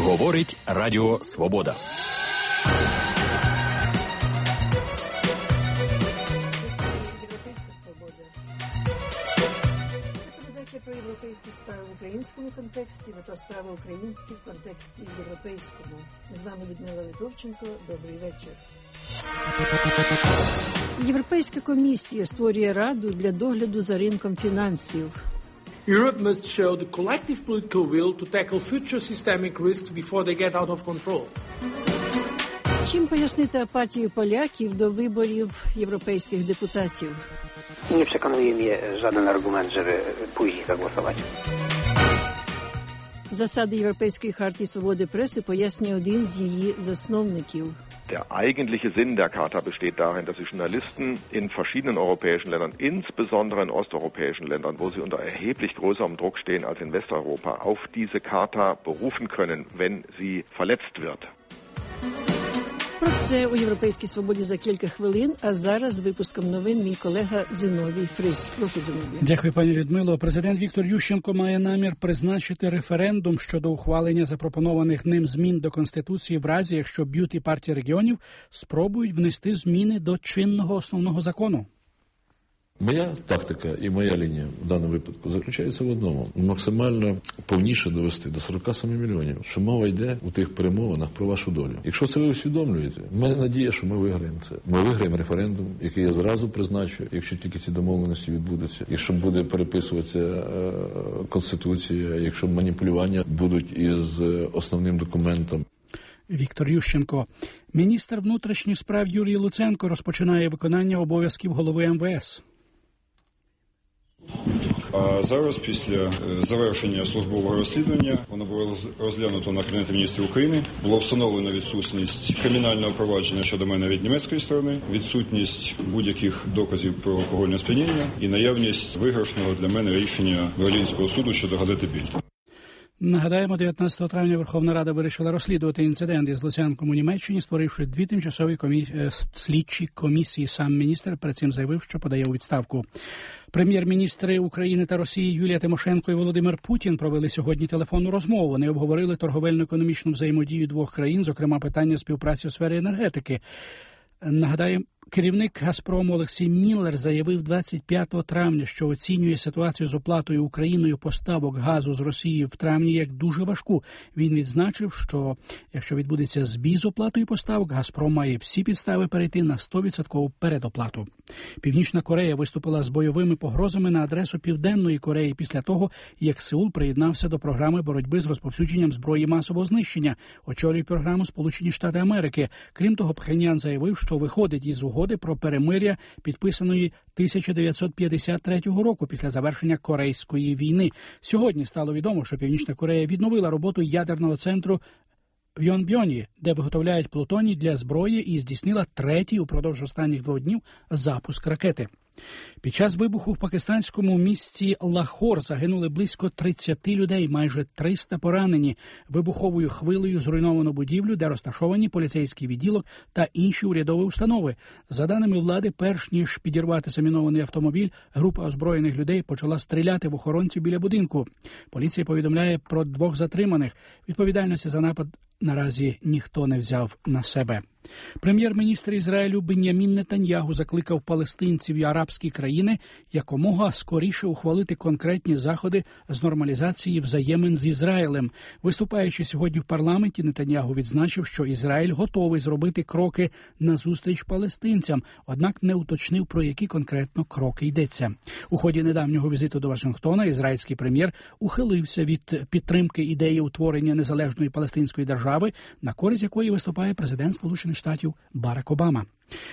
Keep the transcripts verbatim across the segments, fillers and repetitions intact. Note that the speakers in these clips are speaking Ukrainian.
Говорить Радіо Свобода. Про європейські справи в українському контексті, на то справи українські в контексті європейському. З вами Людмила Литовченко. Добрий вечір. Європейська комісія створює раду для догляду за ринком фінансів. Europe must show the collective political will to tackle future systemic risks before they get out of control. Чим пояснити апатію поляків до виборів європейських депутатів? Nie przekonuje mnie żaden argument, żeby pójść i zagłosować. Засади Європейської хартії свободи преси пояснює один з її засновників. Der eigentliche Sinn der Charta besteht darin, dass sie Journalisten in verschiedenen europäischen Ländern, insbesondere in osteuropäischen Ländern, wo sie unter erheblich größerem Druck stehen als in Westeuropa, auf diese Charta berufen können, wenn sie verletzt wird. Про це у «Європейській свободі» за кілька хвилин, а зараз з випуском новин мій колега Зиновій Фрис. Прошу, Зиновій. Дякую, пані Людмило. Президент Віктор Ющенко має намір призначити референдум щодо ухвалення запропонованих ним змін до Конституції в разі, якщо БЮТ і партія регіонів спробують внести зміни до чинного основного закону. Моя тактика і моя лінія в даному випадку заключається в одному. Максимально повніше довести до сорок сім мільйонів, що мова йде у тих перемовинах про вашу долю. Якщо це ви усвідомлюєте, в мене надія, що ми виграємо це. Ми виграємо референдум, який я зразу призначу, якщо тільки ці домовленості відбудуться. Якщо буде переписуватися е, Конституція, якщо маніпулювання будуть із основним документом. Віктор Ющенко. Міністр внутрішніх справ Юрій Луценко розпочинає виконання обов'язків голови ем ве ес. А зараз, після завершення службового розслідування, воно було розглянуто на Кабінеті міністрів України, було встановлено відсутність кримінального провадження щодо мене від німецької сторони, відсутність будь-яких доказів про алкогольне сп'яніння і наявність виграшного для мене рішення Берлінського суду щодо газети «Більд». Нагадаємо, дев'ятнадцятого травня Верховна Рада вирішила розслідувати інцидент із Луценком у Німеччині, створивши дві тимчасові комі... слідчі комісії. Сам міністр перед цим заявив, що подає у відставку. Прем'єр-міністри України та Росії Юлія Тимошенко і Володимир Путін провели сьогодні телефонну розмову. Вони обговорили торговельно-економічну взаємодію двох країн, зокрема питання співпраці у сфері енергетики. Нагадаємо, керівник «Газпрому» Олексій Міллер заявив двадцять п'ятого травня, що оцінює ситуацію з оплатою Україною поставок газу з Росії в травні як дуже важку. Він відзначив, що якщо відбудеться збій з оплатою поставок, «Газпром» має всі підстави перейти на сто відсотків передоплату. Північна Корея виступила з бойовими погрозами на адресу Південної Кореї після того, як Сеул приєднався до програми боротьби з розповсюдженням зброї масового знищення. Очолює програму Сполучені Штати Америки. Крім того, Пхеньян заявив, що виходить із угоди про перемир'я, підписаної тисяча дев'ятсот п'ятдесят третього року після завершення Корейської війни. Сьогодні стало відомо, що Північна Корея відновила роботу ядерного центру в Йонбьоні, де виготовляють плутоній для зброї, і здійснила третій упродовж останніх двох днів запуск ракети. Під час вибуху в пакистанському місті Лахор загинули близько тридцять людей, майже триста поранені. Вибуховою хвилею зруйновано будівлю, де розташовані поліцейський відділок та інші урядові установи. За даними влади, перш ніж підірвати замінований автомобіль, група озброєних людей почала стріляти в охоронців біля будинку. Поліція повідомляє про двох затриманих. Відповідальності за напад наразі ніхто не взяв на себе. Прем'єр-міністр Ізраїлю Бен'ямін Нетаньягу закликав палестинців і арабські країни якомога скоріше ухвалити конкретні заходи з нормалізації взаємин з Ізраїлем. Виступаючи сьогодні в парламенті, Нетаньягу відзначив, що Ізраїль готовий зробити кроки назустріч палестинцям, однак не уточнив, про які конкретно кроки йдеться. У ході недавнього візиту до Вашингтона ізраїльський прем'єр ухилився від підтримки ідеї утворення незалежної палестинської держави, на користь якої виступає президент Сполучених Штатів Барак Обама.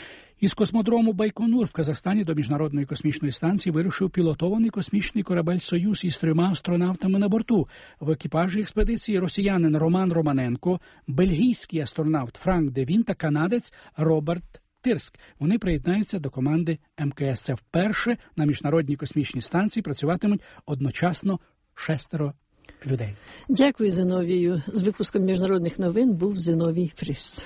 Із космодрому Байконур в Казахстані до Міжнародної космічної станції вирушив пілотований космічний корабель «Союз» із трьома астронавтами на борту. В екіпажі експедиції росіянин Роман Романенко, бельгійський астронавт Франк Девін та канадець Роберт Тирск. Вони приєднаються до команди ем ка ес. Це вперше на Міжнародній космічній станції працюватимуть одночасно шестеро людей. Дякую, Зиновію. З випуском міжнародних новин був Зиновій Фрис.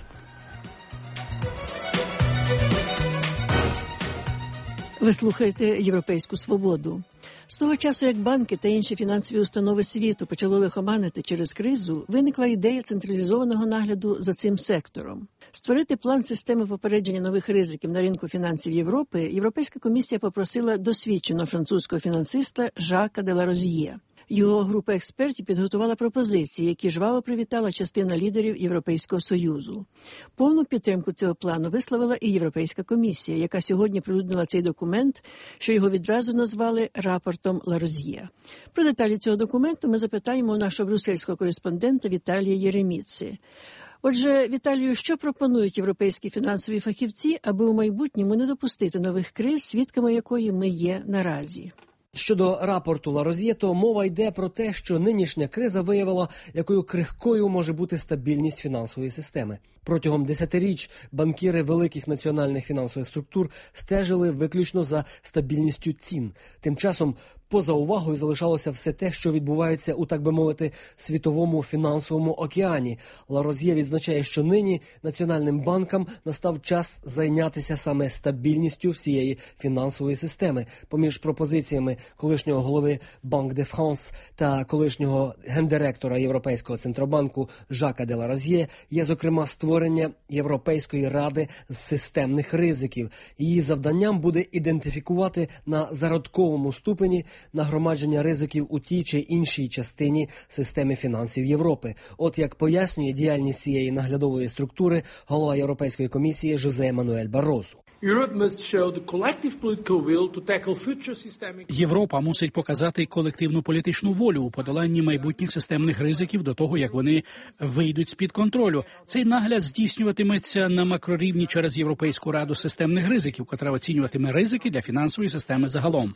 Ви слухаєте «Європейську свободу». З того часу, як банки та інші фінансові установи світу почали лихоманити через кризу, виникла ідея централізованого нагляду за цим сектором. Створити план системи попередження нових ризиків на ринку фінансів Європи Європейська комісія попросила досвідченого французького фінансиста Жака де ла Розьє. Його група експертів підготувала пропозиції, які жваво привітала частина лідерів Європейського Союзу. Повну підтримку цього плану висловила і Європейська комісія, яка сьогодні прилюднила цей документ, що його відразу назвали рапортом ла Розьє. Про деталі цього документу ми запитаємо у нашого брюссельського кореспондента Віталія Єреміци. Отже, Віталію, що пропонують європейські фінансові фахівці, аби у майбутньому не допустити нових криз, свідками якої ми є наразі? Щодо рапорту ла Розьє, то мова йде про те, що нинішня криза виявила, якою крихкою може бути стабільність фінансової системи. Протягом десятиріч банкіри великих національних фінансових структур стежили виключно за стабільністю цін. Тим часом поза увагою залишалося все те, що відбувається у, так би мовити, світовому фінансовому океані. Ла Розьє відзначає, що нині національним банкам настав час зайнятися саме стабільністю всієї фінансової системи. Поміж пропозиціями колишнього голови Банк де Франс та колишнього гендиректора Європейського центробанку Жака де ла Розьє є, зокрема, створення Європейської ради з системних ризиків. Її завданням буде ідентифікувати на зародковому ступені нагромадження ризиків у тій чи іншій частині системи фінансів Європи. От як пояснює діяльність цієї наглядової структури голова Європейської комісії Жозе Мануель Баррозу. Європа мусить показати колективну політичну волю у подоланні майбутніх системних ризиків до того, як вони вийдуть з-під контролю. Цей нагляд здійснюватиметься на макрорівні через Європейську раду системних ризиків, котра оцінюватиме ризики для фінансової системи загалом.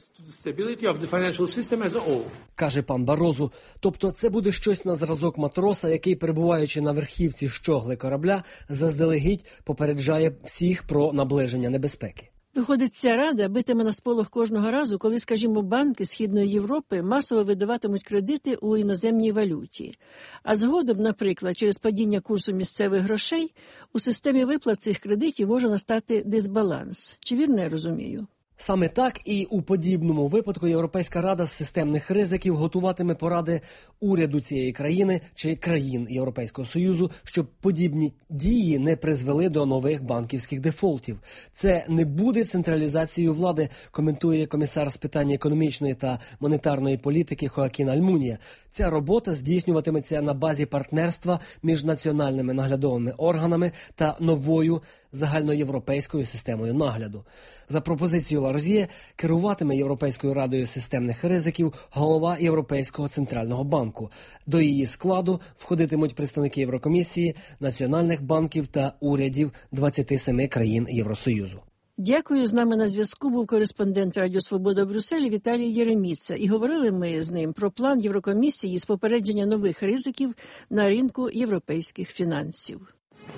Каже пан Баррозу, тобто це буде щось на зразок матроса, який, перебуваючи на верхівці щогли корабля, заздалегідь попереджає всіх про наближення небезпеки. Виходить, ця рада битиме на сполох кожного разу, коли, скажімо, банки Східної Європи масово видаватимуть кредити у іноземній валюті. А згодом, наприклад, через падіння курсу місцевих грошей, у системі виплат цих кредитів може настати дисбаланс. Чи вірно я розумію? Саме так і у подібному випадку Європейська рада з системних ризиків готуватиме поради уряду цієї країни чи країн Європейського Союзу, щоб подібні дії не призвели до нових банківських дефолтів. Це не буде централізацією влади, коментує комісар з питань економічної та монетарної політики Хоакін Альмунія. Ця робота здійснюватиметься на базі партнерства між національними наглядовими органами та новою загальноєвропейською системою нагляду. За пропозицією ла Розьє керуватиме Європейською радою системних ризиків голова Європейського центрального банку. До її складу входитимуть представники Єврокомісії, національних банків та урядів двадцяти семи країн Євросоюзу. Дякую. З нами на зв'язку був кореспондент Радіо Свобода в Брюсселі Віталій Єреміца. І говорили ми з ним про план Єврокомісії з попередження нових ризиків на ринку європейських фінансів.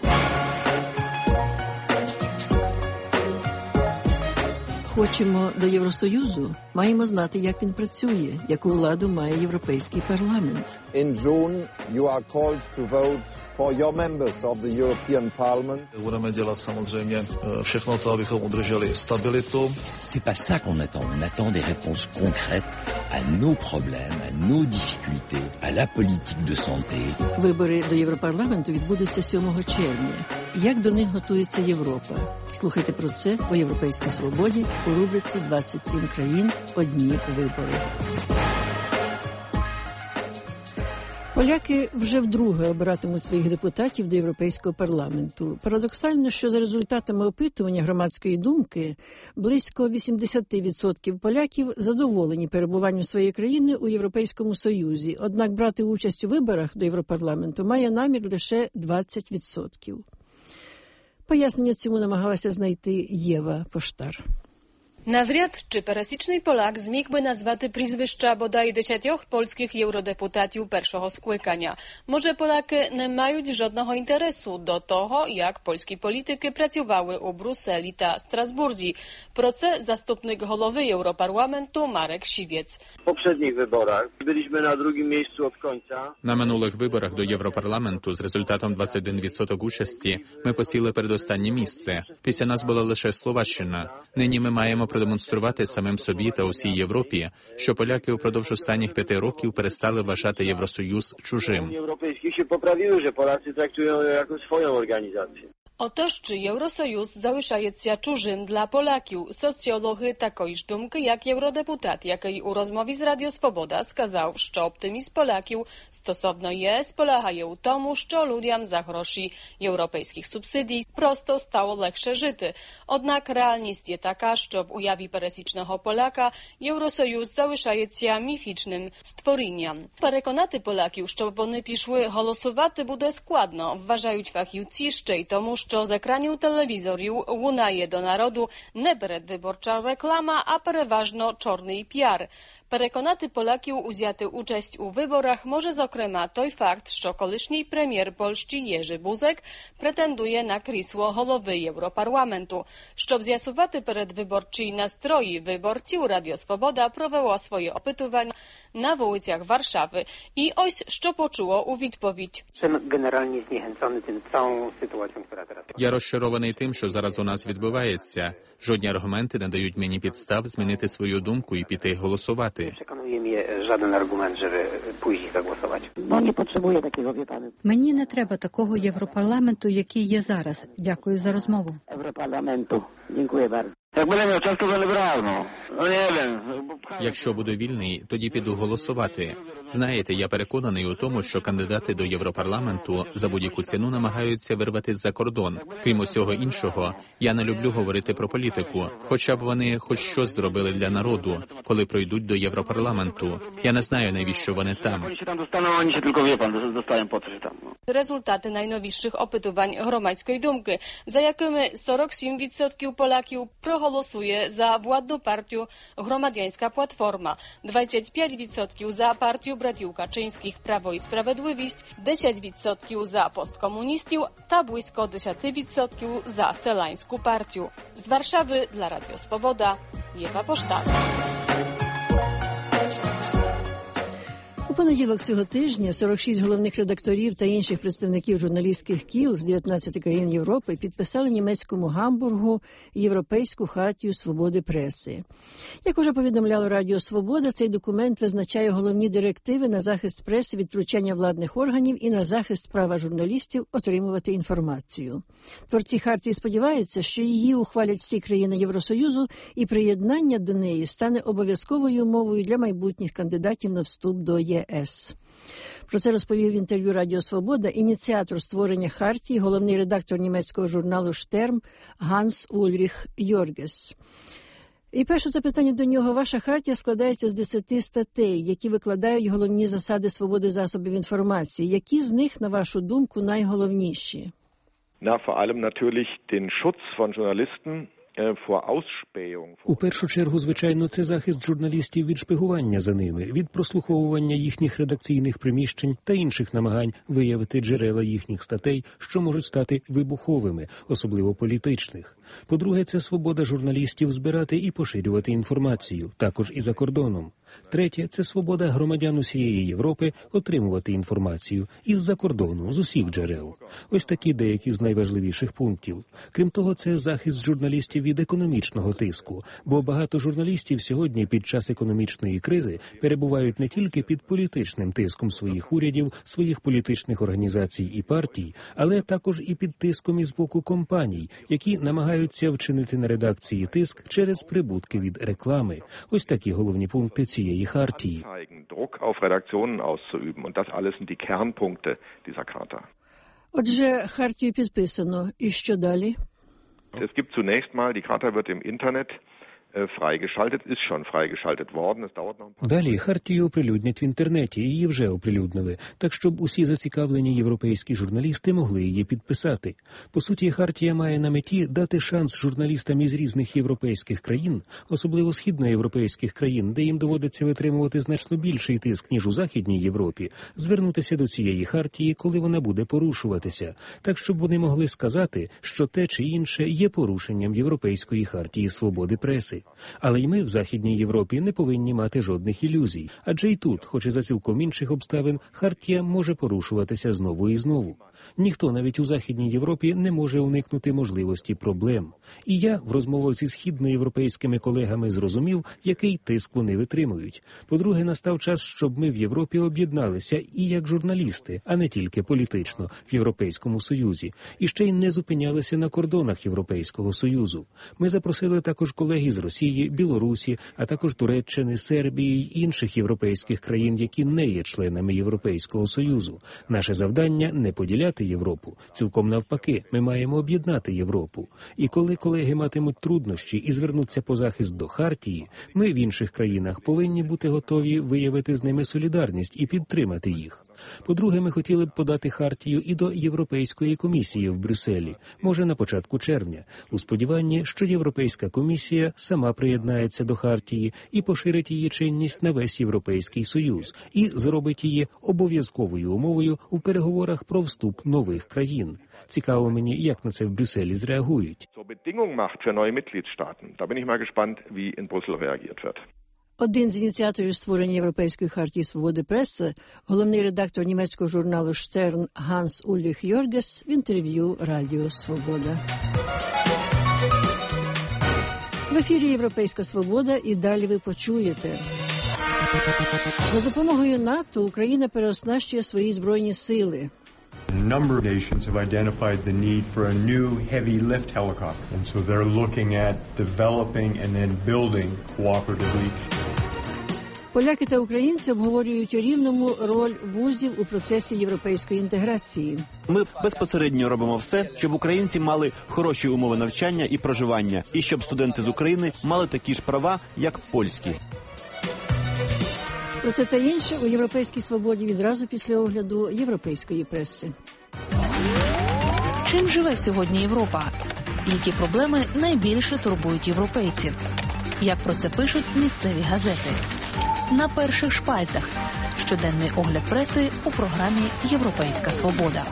Хочемо до Євросоюзу, маємо знати, як він працює, яку владу має Європейський парламент. In June you are called to vote for your members of the European Parliament. Budeme dělat samozřejmě všechno to, abychom udrželi stabilitu. C'est pas ça qu'on attend, on attend des réponses concrètes à nos problèmes, à nos difficultés, à la politique de santé. Вибори до Європарламенту відбудуться сьомого червня. Як до них готується Європа? Слухайте про це у Європейській Свободі у рубриці «двадцять сім країн. Одні вибори». Поляки вже вдруге обиратимуть своїх депутатів до Європейського парламенту. Парадоксально, що за результатами опитування громадської думки близько вісімдесят відсотків поляків задоволені перебуванням своєї країни у Європейському Союзі. Однак брати участь у виборах до Європарламенту має намір лише двадцять відсотків. Пояснення цьому намагалася знайти Єва Поштар. Навряд чи пересічний полак зміг би назвати прізвища бодай десятьох польських євродепутатів першого скликання. Може, поляки не мають жодного інтересу до того, як польські політики працювали у Брюсселі та Страсбурзі. Про це заступник голови Європарламенту Marek Siwiec. W poprzednich wyborach byliśmy na drugim miejscu od końca. На минулих виборах до Європарламенту з результатом двадцять один відсоток участі ми посіли передостаннє місце. Після нас була лише Словаччина. Нині ми маємо продемонструвати самим собі та усій Європі, що поляки упродовж останніх п'яти років перестали вважати Євросоюз чужим. Європейські się poprawiły, że Polacy traktują ją jako swoją organizację. Отож, чи Євросоюз залишається чужим для поляків? Соціологи такої ж думки, як євродепутат, який у розмові з Радіо Свобода сказав, що оптимізм поляків стосовно ЄС полягає у тому, що людям за гроші європейських субсидій просто стало легше жити. Однак реальність є така, що в уяві пересічного поляка Євросоюз залишається міфічним створінням. Переконати поляків, щоб вони пішли голосувати, буде складно, вважають фахівці, ще й тому, що з екранів телевізорів лунає до народу не передвиборча реклама, а переважно чорний піар. Переконати поляків узяти участь у виборах може, зокрема, той факт, що колишній прем'єр Польщі Jerzy Buzek претендує на крісло голови Європарламенту. Щоб з'ясувати передвиборчі настрої виборців, Радіо Свобода провело своє опитування на вулицях Warszawy. І ось, що почуло у відповідь. Генеральnie zniechęcony tym całą sytuacją, która teraz... Я розчарований тим, що зараз у нас відбувається. Жодні аргументи не дають мені підстав змінити свою думку і піти голосувати. Przekonuje mnie żaden argument, żeby pójść i zagłosować. Bo nie potrzebuję takiego, wie pan. Мені не треба такого Європарламенту, який є зараз. Дякую за розмову. Європарламенту. Дякую bardzo. Jak będę miał czas, to będę brał, no. No nie wiem. Якщо буду вільний, тоді піду голосувати. Знаєте, я переконаний у тому, що кандидати до Європарламенту за будь-яку ціну намагаються вирватися за кордон. Крім усього іншого, я не люблю говорити про політику, хоча б вони хоч щось зробили для народу, коли пройдуть до Європарламенту. Я не знаю, навіщо вони там. Результати найновіших опитувань громадської думки, за якими сорок сім відсотків поляків проголосує за владну партію Громадянська платформа, двадцять п'ять відсотків за партію братів Качинських Право і Справедливість, десять відсотків за посткомуністів та близько десять відсотків за Селянську партію. З Warszawy dla Radio Swoboda, Єва Поштар. У понеділок цього тижня сорок шість головних редакторів та інших представників журналістських кіл з дев'ятнадцяти країн Європи підписали німецькому Гамбургу Європейську хартію свободи преси. Як уже повідомляло Радіо Свобода, цей документ визначає головні директиви на захист преси від втручання владних органів і на захист права журналістів отримувати інформацію. Творці хартії сподіваються, що її ухвалять всі країни Євросоюзу і приєднання до неї стане обов'язковою умовою для майбутніх кандидатів на вступ до ЄС. ЄС. Про це розповів в інтерв'ю Радіо Свобода ініціатор створення хартії, головний редактор німецького журналу «Штерм» Ганс Ульріх Йоргес. І перше запитання до нього. Ваша хартія складається з десяти статей, які викладають головні засади свободи засобів інформації. Які з них, на вашу думку, найголовніші? Na, vor allem natürlich den Schutz von Journalisten. У першу чергу, звичайно, це захист журналістів від шпигування за ними, від прослуховування їхніх редакційних приміщень та інших намагань виявити джерела їхніх статей, що можуть стати вибуховими, особливо політичних. По-друге, це свобода журналістів збирати і поширювати інформацію, також і за кордоном. Третє – це свобода громадян усієї Європи отримувати інформацію із-за кордону, з усіх джерел. Ось такі деякі з найважливіших пунктів. Крім того, це захист журналістів від економічного тиску, бо багато журналістів сьогодні під час економічної кризи перебувають не тільки під політичним тиском своїх урядів, своїх політичних організацій і партій, але також і під тиском із боку компаній, які намагаються вчинити на редакції тиск через прибутки від реклами. Ось такі головні пункти цієї хартії. Отже, хартію підписано. І що далі? Es gibt zunächst mal, die Charta wird im Internet freigeschaltet, ist schon freigeschaltet worden. Es dauert noch ein paar... Далі хартію оприлюднять в інтернеті, її вже оприлюднили, так щоб усі зацікавлені європейські журналісти могли її підписати. По суті, хартія має на меті дати шанс журналістам із різних європейських країн, особливо східноєвропейських країн, де їм доводиться витримувати значно більший тиск, ніж у Західній Європі, звернутися до цієї хартії, коли вона буде порушуватися, так щоб вони могли сказати, що те чи інше є порушенням Європейської хартії свободи преси. влади. Але й ми в Західній Європі не повинні мати жодних ілюзій. Адже і тут, хоч і за цілком інших обставин, хартія може порушуватися знову і знову. Ніхто навіть у Західній Європі не може уникнути можливості проблем. І я в розмовах зі східноєвропейськими колегами зрозумів, який тиск вони витримують. По-друге, настав час, щоб ми в Європі об'єдналися і як журналісти, а не тільки політично, в Європейському Союзі. І ще й не зупинялися на кордонах Європейського Союзу. Ми запросили також колег з Росії, Білорусі, а також Туреччини, Сербії й інших європейських країн, які не є членами Європейського Союзу. Наше завдання – не поділяти Європу. Цілком навпаки, ми маємо об'єднати Європу. І коли колеги матимуть труднощі і звернуться по захист до хартії, ми в інших країнах повинні бути готові виявити з ними солідарність і підтримати їх. По-друге, ми хотіли б подати хартію і до Європейської комісії в Брюсселі, може на початку червня, у сподіванні, що Європейська комісія сама приєднається до хартії і поширить її чинність на весь Європейський Союз і зробить її обов'язковою умовою у переговорах про вступ нових країн. Цікаво мені, як на це в Брюсселі зреагують. Один з ініціаторів створення Європейської хартії свободи преси, головний редактор німецького журналу «Штерн» Ганс Ульріх Йоргес в інтерв'ю Радіо Свобода. В ефірі «Європейська свобода» і далі ви почуєте. За допомогою НАТО Україна переоснащує свої збройні сили. A number of nations have identified the need for a new heavy lift helicopter, and so they're looking at developing and then building cooperative leadership. Поляки та українці обговорюють у Рівному роль вузів у процесі європейської інтеграції. Ми безпосередньо робимо все, щоб українці мали хороші умови навчання і проживання, і щоб студенти з України мали такі ж права, як польські. Про це та інше у «Європейській свободі» відразу після огляду європейської преси. Чим живе сьогодні Європа? Які проблеми найбільше турбують європейців? Як про це пишуть місцеві газети? На перших шпальтах. Щоденний огляд преси у програмі «Європейська свобода».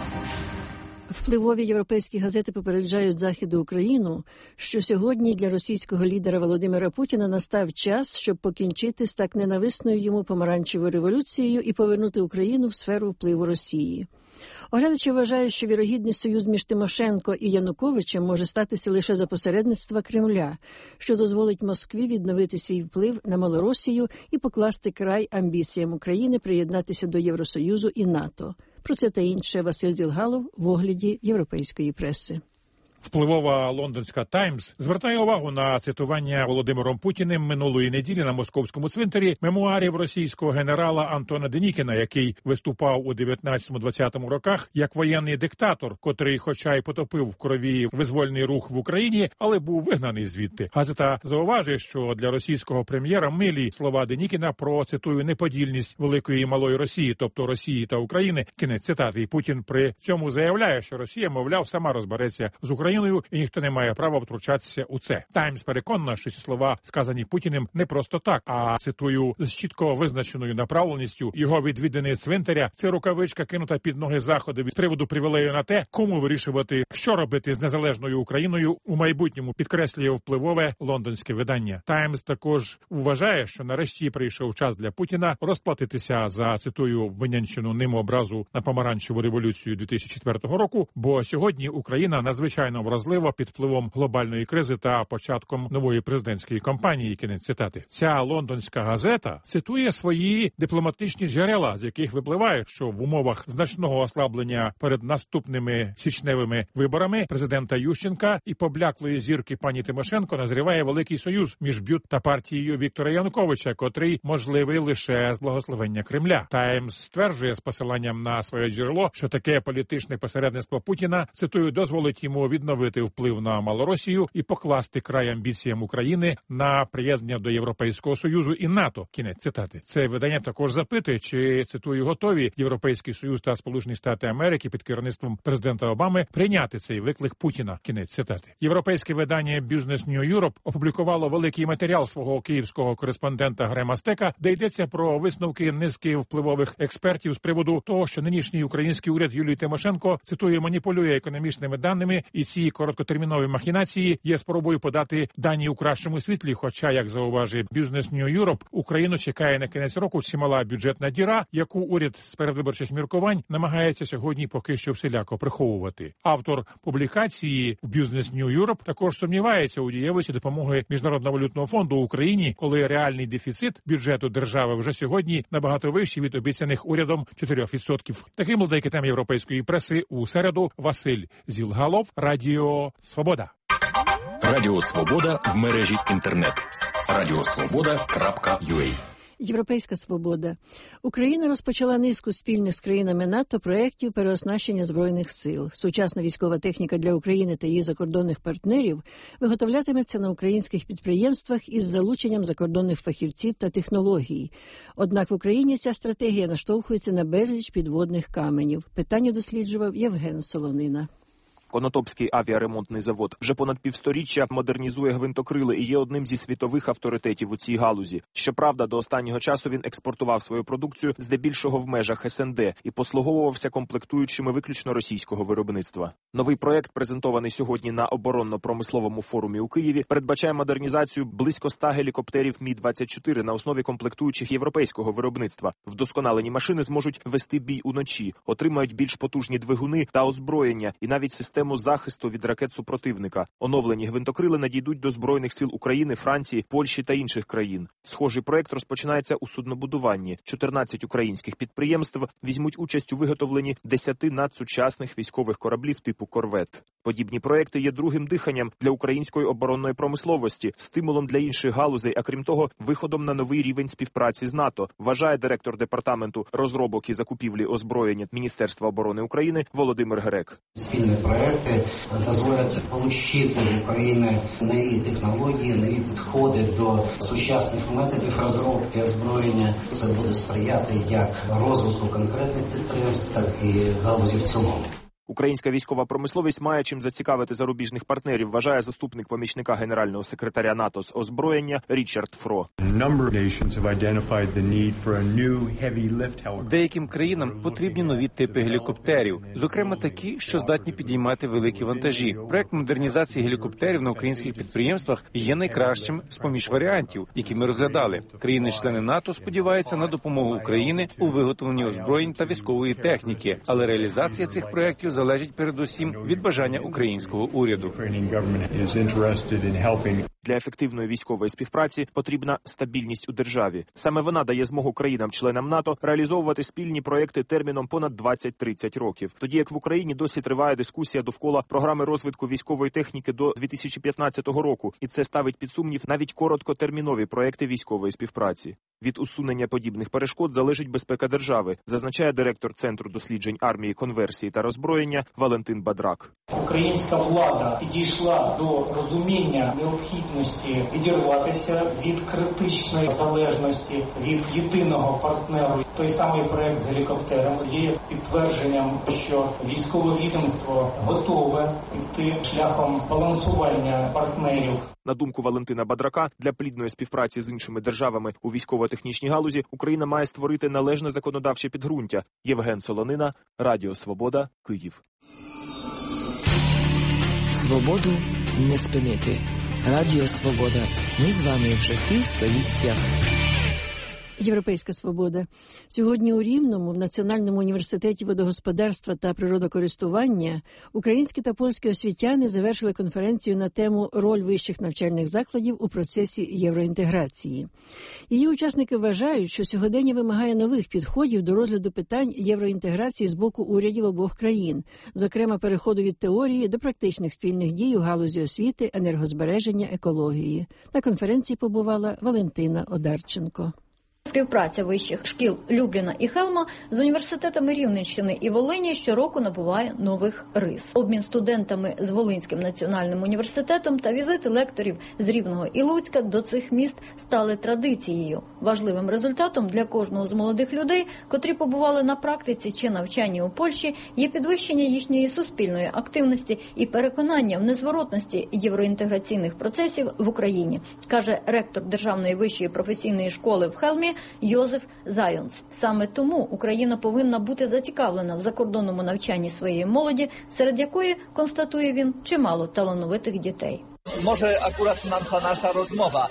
Впливові європейські газети попереджають Захід і Україну, що сьогодні для російського лідера Володимира Путіна настав час, щоб покінчити з так ненависною йому помаранчевою революцією і повернути Україну в сферу впливу Росії. Оглядачі вважають, що вірогідний союз між Тимошенко і Януковичем може статися лише за посередництва Кремля, що дозволить Москві відновити свій вплив на Малоросію і покласти край амбіціям України приєднатися до Євросоюзу і НАТО. Про це та інше Василь Дзілгалов в огляді європейської преси. Впливова лондонська «Таймс» звертає увагу на цитування Володимиром Путіним минулої неділі на московському цвинтарі мемуарів російського генерала Антона Денікіна, який виступав у дев'ятнадцятому-двадцятому роках як воєнний диктатор, котрий хоча й потопив в крові визвольний рух в Україні, але був вигнаний звідти. Газета зауважує, що для російського прем'єра милі слова Денікіна про, цитую, неподільність великої і малої Росії, тобто Росії та України, кінець цитати. І Путін при цьому заявляє, що Росія, мовляв, сама розбереться з Україною, і ніхто не має права втручатися у це. «Таймс» переконана, що ці слова, сказані Путіним, не просто так, а, цитую, з чітко визначеною направленістю його відвідини цвинтаря, це рукавичка кинута під ноги Заходу з приводу привілею на те, кому вирішувати, що робити з незалежною Україною у майбутньому, підкреслює впливове лондонське видання. «Таймс» також вважає, що нарешті прийшов час для Путіна розплатитися за, цитую, винянчену ним образу на помаранчеву революцію дві тисячі четвертого року, бо сьогодні Україна надзвичайно вразлива під впливом глобальної кризи та початком нової президентської кампанії, кінець цитати. Ця лондонська газета цитує свої дипломатичні джерела, з яких випливає, що в умовах значного ослаблення перед наступними січневими виборами президента Ющенка і побляклої зірки пані Тимошенко назріває великий союз між БЮТ та партією Віктора Януковича, котрий можливий лише з благословення Кремля. «Таймс» стверджує з посиланням на своє джерело, що таке політичне посередництво Путіна, цитую, дозволить йому відновити вплив на Малоросію і покласти край амбіціям України на приєднання до Європейського Союзу і НАТО. Кінець цитати. Це видання також запитує, чи, цитую, готові Європейський Союз та Сполучені Штати Америки під керівництвом президента Обами прийняти цей виклик Путіна. Кінець цитати. Європейське видання Business New Europe опублікувало великий матеріал свого київського кореспондента Грема Стека, де йдеться про висновки низки впливових експертів з приводу того, що нинішній український уряд Юлії Тимошенко, цитую, маніпулює економічними даними, і ці ці короткотермінові махінації є спробою подати дані у кращому світлі, хоча, як зауважує Business New Europe, Україну чекає на кінець року чимала бюджетна діра, яку уряд з передвиборчих міркувань намагається сьогодні поки що всіляко приховувати. Автор публікації в Business New Europe також сумнівається у дієвості допомоги Міжнародного валютного фонду Україні, коли реальний дефіцит бюджету держави вже сьогодні набагато вищий від обіцяних урядом чотири відсотки. Таким був деякий європейської преси у середу. Василь Зілгалов, Радіо Свобода. Радіо Свобода в мережі інтернет. радіосвобода крапка ю а. Європейська свобода. Україна розпочала низку спільних з країнами НАТО проєктів переоснащення Збройних сил. Сучасна військова техніка для України та її закордонних партнерів виготовлятиметься на українських підприємствах із залученням закордонних фахівців та технологій. Однак в Україні ця стратегія наштовхується на безліч підводних каменів. Питання досліджував Євген Солонина. Конотопський авіаремонтний завод вже понад півсторіччя модернізує гвинтокрили і є одним зі світових авторитетів у цій галузі. Щоправда, до останнього часу він експортував свою продукцію здебільшого в межах ес ен де і послуговувався комплектуючими виключно російського виробництва. Новий проект, презентований сьогодні на оборонно-промисловому форумі у Києві, передбачає модернізацію близько ста гелікоптерів Мі двадцять чотири на основі комплектуючих європейського виробництва. Вдосконалені машини зможуть вести бій уночі, отримають більш потужні двигуни та озброєння і навіть систему захисту від ракет супротивника. Оновлені гвинтокрили надійдуть до Збройних сил України, Франції, Польщі та інших країн. Схожий проект розпочинається у суднобудуванні. чотирнадцять українських підприємств візьмуть участь у виготовленні десяти надсучасних військових кораблів типу «Корвет». Подібні проекти є другим диханням для української оборонної промисловості, стимулом для інших галузей, а крім того, виходом на новий рівень співпраці з НАТО, вважає директор департаменту розробок і закупівлі озброєння Міністерства оборони України Володимир Грек. Спільні проекти дозволять отримати в Україні нові технології, нові підходи до сучасних методів розробки озброєння. Це буде сприяти як розвитку конкретних підприємств, так і галузі в цілому. Українська військова промисловість має чим зацікавити зарубіжних партнерів, вважає заступник помічника генерального секретаря НАТО з озброєння Річард Фро. Деяким країнам потрібні нові типи гелікоптерів, зокрема такі, що здатні підіймати великі вантажі. Проект модернізації гелікоптерів на українських підприємствах є найкращим з-поміж варіантів, які ми розглядали. Країни-члени НАТО сподіваються на допомогу України у виготовленні озброєнь та військової техніки, але реалізація цих проєктів залежить передусім від бажання українського уряду. Для ефективної військової співпраці потрібна стабільність у державі. Саме вона дає змогу країнам-членам НАТО реалізовувати спільні проєкти терміном понад двадцять-тридцять років. Тоді як в Україні досі триває дискусія довкола програми розвитку військової техніки до дві тисячі п'ятнадцятого року, і це ставить під сумнів навіть короткотермінові проєкти військової співпраці. Від усунення подібних перешкод залежить безпека держави, зазначає директор Центру досліджень армії, конверсії та роззброєння Валентин Бадрак. Українська влада підійшла до розуміння необхідності відірватися від критичної залежності від єдиного партнеру. Той самий проект з гелікоптером є підтвердженням, що військове відомство готове йти шляхом балансування партнерів. На думку Валентина Бадрака, для плідної співпраці з іншими державами у військово-технічній галузі Україна має створити належне законодавче підґрунтя. Євген Солонина, Радіо Свобода, Київ. Свободу не спинити. Радіо Свобода. Ми з вами вже півстоліття. Європейська свобода. Сьогодні у Рівному в Національному університеті водогосподарства та природокористування українські та польські освітяни завершили конференцію на тему «Роль вищих навчальних закладів у процесі євроінтеграції». Її учасники вважають, що сьогодення вимагає нових підходів до розгляду питань євроінтеграції з боку урядів обох країн, зокрема переходу від теорії до практичних спільних дій у галузі освіти, енергозбереження, екології. На конференції побувала Валентина Одарченко. Співпраця вищих шкіл Любліна і Хелма з університетами Рівненщини і Волині щороку набуває нових рис. Обмін студентами з Волинським національним університетом та візити лекторів з Рівного і Луцька до цих міст стали традицією. Важливим результатом для кожного з молодих людей, котрі побували на практиці чи навчанні у Польщі, є підвищення їхньої суспільної активності і переконання в незворотності євроінтеграційних процесів в Україні, каже ректор Державної вищої професійної школи в Хелмі Йозеф Зайонс. Саме тому Україна повинна бути зацікавлена в закордонному навчанні своєї молоді, серед якої, констатує він, чимало талановитих дітей. Може, акурат нам та наша розмова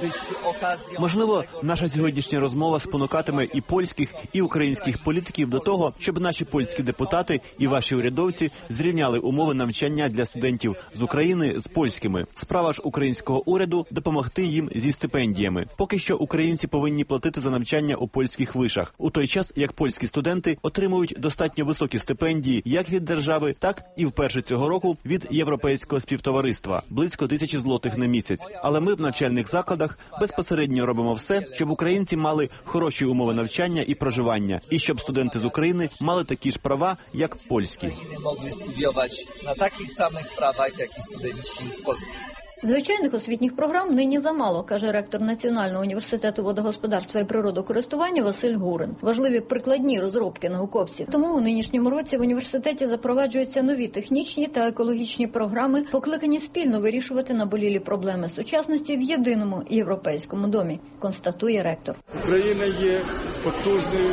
Можливо, наша сьогоднішня розмова спонукатиме і польських, і українських політиків до того, щоб наші польські депутати і ваші урядовці зрівняли умови навчання для студентів з України з польськими. Справа ж українського уряду допомогти їм зі стипендіями. Поки що українці повинні платити за навчання у польських вишах, у той час як польські студенти отримують достатньо високі стипендії як від держави, так і вперше цього року від Європейського співтовариства – близько тисячі злотих на місяць. Але ми в навчальних закладах безпосередньо робимо все, щоб українці мали хороші умови навчання і проживання, і щоб студенти з України мали такі ж права, як польські. Могли студіювати на таких самих правах, як і студенти з Польщі. Звичайних освітніх програм нині замало, каже ректор Національного університету водогосподарства і природокористування Василь Гурин. Важливі прикладні розробки науковців. Тому у нинішньому році в університеті запроваджуються нові технічні та екологічні програми, покликані спільно вирішувати наболілі проблеми сучасності в єдиному європейському домі, констатує ректор. Україна є потужною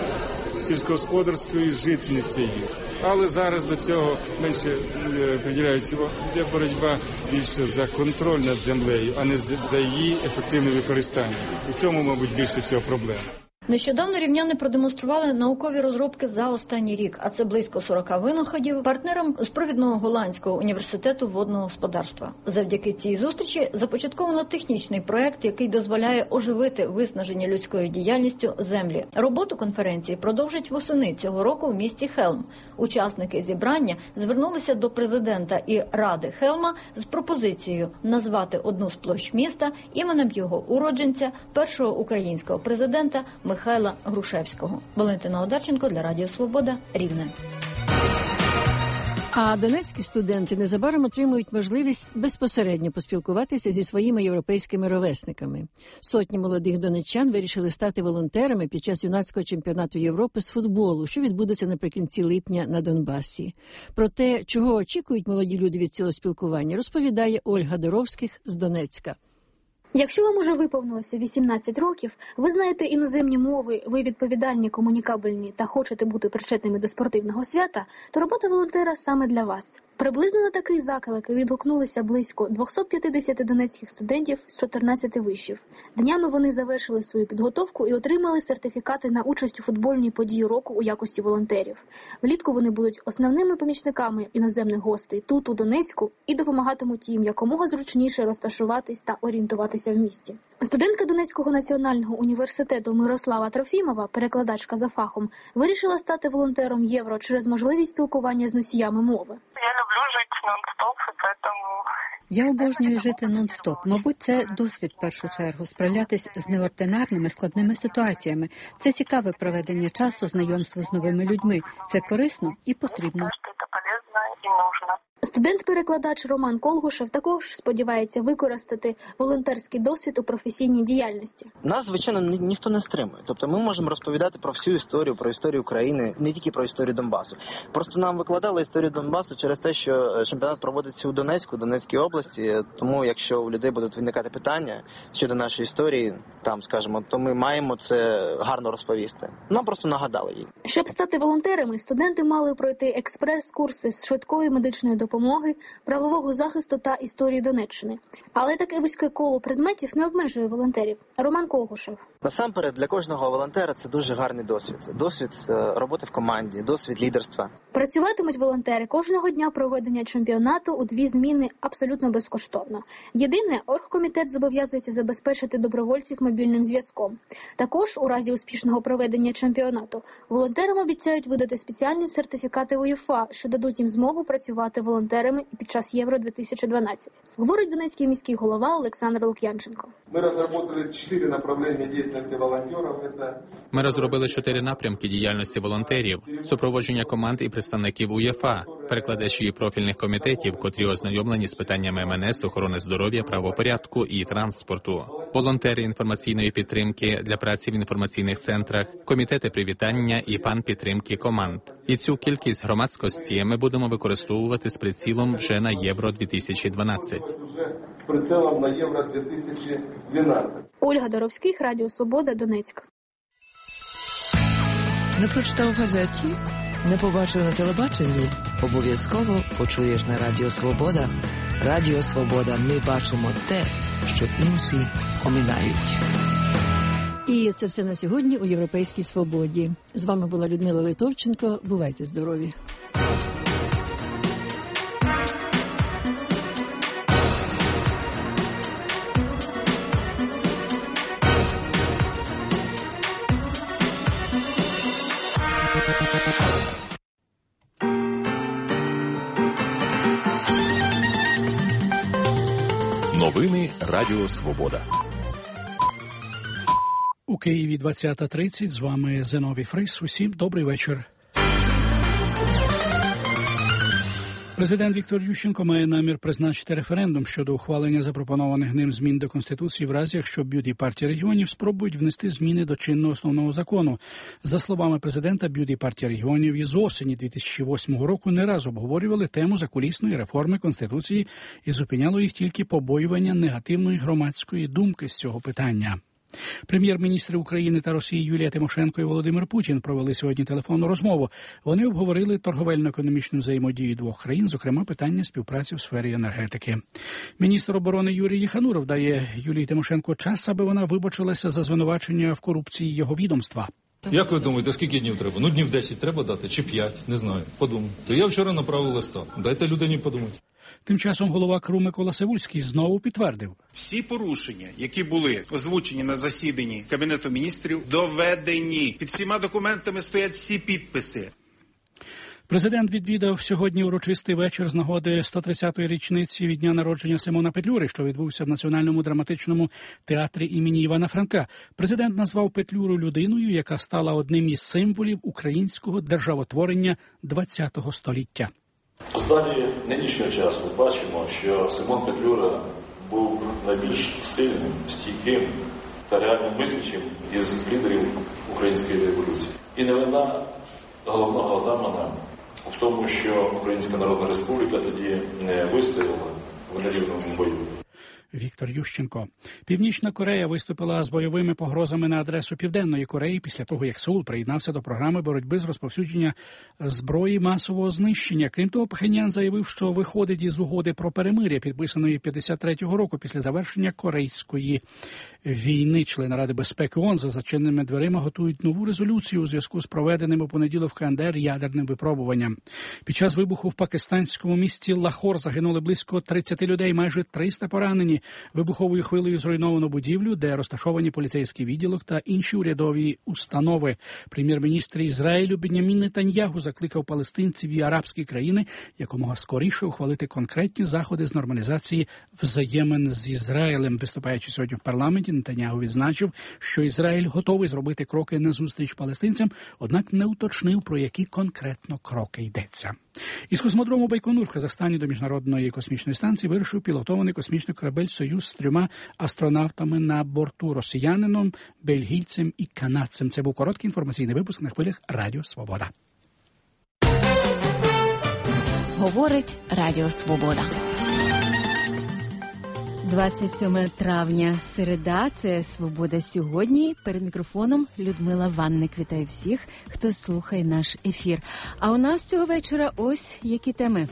сільськогосподарською житницею. Але зараз до цього менше приділяється, йде боротьба більше за контроль над землею, а не за її ефективне використання. У цьому, мабуть, більше всього проблема. Нещодавно рівняни продемонстрували наукові розробки за останній рік, а це близько сорока винаходів партнерам з провідного голландського університету водного господарства. Завдяки цій зустрічі започатковано технічний проект, який дозволяє оживити виснажені людською діяльністю землі. Роботу конференції продовжать восени цього року в місті Хелм. Учасники зібрання звернулися до президента і ради Хелма з пропозицією назвати одну з площ міста іменем його уродженця, першого українського президента Михайла Грушевського. Валентина Одарченко для Радіо Свобода, Рівне. А донецькі студенти незабаром отримують можливість безпосередньо поспілкуватися зі своїми європейськими ровесниками. Сотні молодих донеччан вирішили стати волонтерами під час юнацького чемпіонату Європи з футболу, що відбудеться наприкінці липня на Донбасі. Про те, чого очікують молоді люди від цього спілкування, розповідає Ольга Доровських з Донецька. Якщо вам уже виповнилося вісімнадцять років, ви знаєте іноземні мови, ви відповідальні, комунікабельні та хочете бути причетними до спортивного свята, то робота волонтера саме для вас. Приблизно на такий заклик відгукнулися близько двісті п'ятдесят донецьких студентів з чотирнадцяти вишів. Днями вони завершили свою підготовку і отримали сертифікати на участь у футбольній події року у якості волонтерів. Влітку вони будуть основними помічниками іноземних гостей тут, у Донецьку, і допомагатимуть їм якомога зручніше розташуватись та орієнтуватися в місті. Студентка Донецького національного університету Мирослава Трофімова, перекладачка за фахом, вирішила стати волонтером Євро через можливість спілкування з носіями мови. Я люблю жити нон-стоп, тому... Я обожнюю жити нон-стоп. Мабуть, це досвід в першу чергу, справлятись з неординарними, складними ситуаціями. Це цікаве проведення часу, знайомство з новими людьми. Це корисно і потрібно. Студент-перекладач Роман Колгушев також сподівається використати волонтерський досвід у професійній діяльності. Нас, звичайно, ні, ніхто не стримує. Тобто ми можемо розповідати про всю історію, про історію України, не тільки про історію Донбасу. Просто нам викладали історію Донбасу через те, що чемпіонат проводиться у Донецьку, Донецькій області. Тому якщо у людей будуть виникати питання щодо нашої історії, там, скажімо, то ми маємо це гарно розповісти. Нам просто нагадали їй. Щоб стати волонтерами, студенти мали пройти експрес-курси з швидкої медичної допомоги, правового захисту та історії Донеччини. Але таке вузьке коло предметів не обмежує волонтерів. Роман Колгушев. Насамперед, для кожного волонтера це дуже гарний досвід. Досвід роботи в команді, досвід лідерства. Працюватимуть волонтери кожного дня проведення чемпіонату у дві зміни абсолютно безкоштовно. Єдине, оргкомітет зобов'язується забезпечити добровольців мобільним зв'язком. Також, у разі успішного проведення чемпіонату, волонтерам обіцяють видати спеціальні сертифікати УЄФА, що дадуть їм змогу працювати волонтерами і під час Євро дві тисячі дванадцять. Говорить донецький міський голова Олександр Лук'янченко. Ми розробили чотири направлення діяльності волонтерів. Ми розробили чотири напрямки діяльності волонтерів: супроводження команд і представників УЄФА, перекладачі профільних комітетів, котрі ознайомлені з питаннями ем ен ес, охорони здоров'я, правопорядку і транспорту, волонтери інформаційної підтримки для праці в інформаційних центрах, комітети привітання і фан-підтримки команд. І цю кількість громадськості ми будемо використовувати з прицілом вже на Євро дві тисячі дванадцять. З прицілом на Євро дві тисячі дванадцять. Ольга Доровських, Радіо Свобода, Донецьк. Не прочитав у газеті, не побачив на телебаченні? Обов'язково почуєш на Радіо Свобода. Радіо Свобода. Ми бачимо те, що інші оминають. І це все на сьогодні у «Європейській свободі». З вами була Людмила Литовченко. Бувайте здорові. Новини Радіо Свобода. У Києві двадцята тридцять. З вами Зиновій Фрис. Усім добрий вечір. Президент Віктор Ющенко має намір призначити референдум щодо ухвалення запропонованих ним змін до Конституції в разі, якщо Б'юді партія регіонів спробують внести зміни до чинного основного закону. За словами президента, Б'юді партія регіонів із осені дві тисячі восьмого року не раз обговорювали тему закулісної реформи Конституції і зупиняло їх тільки побоювання негативної громадської думки з цього питання. Прем'єр-міністри України та Росії Юлія Тимошенко і Володимир Путін провели сьогодні телефонну розмову. Вони обговорили торговельно-економічну взаємодію двох країн, зокрема питання співпраці в сфері енергетики. Міністр оборони Юрій Єхануров дає Юлії Тимошенко час, аби вона вибачилася за звинувачення в корупції його відомства. Як ви думаєте, скільки днів треба? Ну, днів десять треба дати, чи п'ять, не знаю, подумаю. То я вчора направив листа, дайте людині подумати. Тим часом голова КРУ Микола Сивульський знову підтвердив. Всі порушення, які були озвучені на засіданні Кабінету міністрів, доведені. Під всіма документами стоять всі підписи. Президент відвідав сьогодні урочистий вечір з нагоди сто тридцятої річниці від дня народження Симона Петлюри, що відбувся в Національному драматичному театрі імені Івана Франка. Президент назвав Петлюру людиною, яка стала одним із символів українського державотворення ХХ століття. В стадії нинішнього часу бачимо, що Симон Петлюра був найбільш сильним, стійким та реально мислячим із лідерів української революції. І не вина головного отамана в тому, що Українська Народна Республіка тоді не вистояла в нерівному бою. Віктор Ющенко. Північна Корея виступила з бойовими погрозами на адресу Південної Кореї після того, як Сеул приєднався до програми боротьби з розповсюдження зброї масового знищення. Крім того, Пхеньян заявив, що виходить із угоди про перемир'я, підписаної п'ятдесят третього року після завершення Корейської війни. Члени Ради безпеки ООН за зачиненими дверима готують нову резолюцію у зв'язку з проведеним у понеділок в КНДР ядерним випробуванням. Під час вибуху в пакистанському місті Лахор загинули близько тридцять людей, майже триста поранені. Вибуховою хвилею зруйновано будівлю, де розташовані поліцейський відділок та інші урядові установи. Прем'єр-міністр Ізраїлю Бенямін Нетаньягу закликав палестинців і арабські країни якомога скоріше ухвалити конкретні заходи з нормалізації взаємин з Ізраїлем. Виступаючи сьогодні в парламенті, Нетаньягу відзначив, що Ізраїль готовий зробити кроки назустріч палестинцям, однак не уточнив, про які конкретно кроки йдеться. Із космодрому Байконур в Казахстані до Міжнародної космічної станції вирушив пілотований космічний корабель «Союз» з трьома астронавтами на борту – росіянином, бельгійцем і канадцем. Це був короткий інформаційний випуск на хвилях Радіо Свобода. Говорить Радіо Свобода. двадцять сьоме травня, середа, це «Свобода сьогодні». Перед мікрофоном Людмила Ванник. Вітаю всіх, хто слухає наш ефір. А у нас цього вечора ось які теми.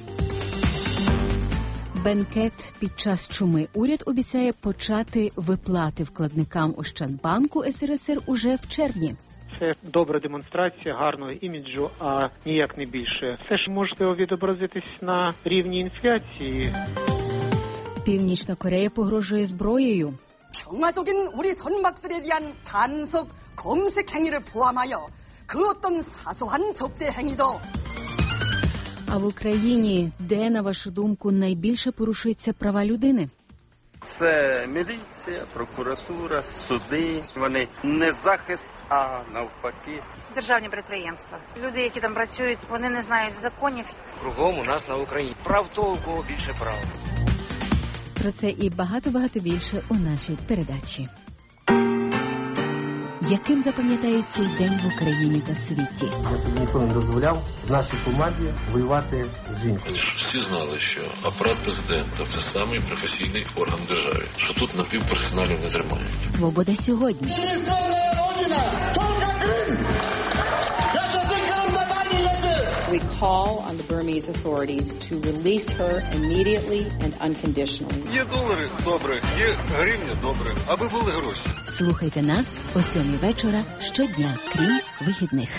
Бенкет під час чуми. Уряд обіцяє почати виплати вкладникам Ощадбанку СРСР уже в червні. Це добра демонстрація гарного іміджу, а ніяк не більше. Все ж може відобразитись на рівні інфляції. Північна Корея погрожує зброєю. 평화적인 우리 선박들에 대한 단속 검색 행위를 포함하여 그 어떤 사소한 접대 행위도. А в Україні, де, на вашу думку, найбільше порушуються права людини? Це міліція, прокуратура, суди. Вони не захист, а навпаки. Державні підприємства. Люди, які там працюють, вони не знають законів. Кругом у нас на Україні прав того, у кого більше прав. Про це і багато-багато більше у нашій передачі. Яким запам'ятають цей день в Україні та світі? Я собі ніколи не дозволяв в нашій команді воювати з жінкою. Всі знали, що апарат президента – це самий професійний орган держави, що тут напівперсоналів не займають. Свобода сьогодні. We call on the Burmese authorities to release her immediately and unconditionally. Є долари – добре, є гривня – добре, аби були гроші. Слухайте нас о сьомій вечора щодня, крім вихідних.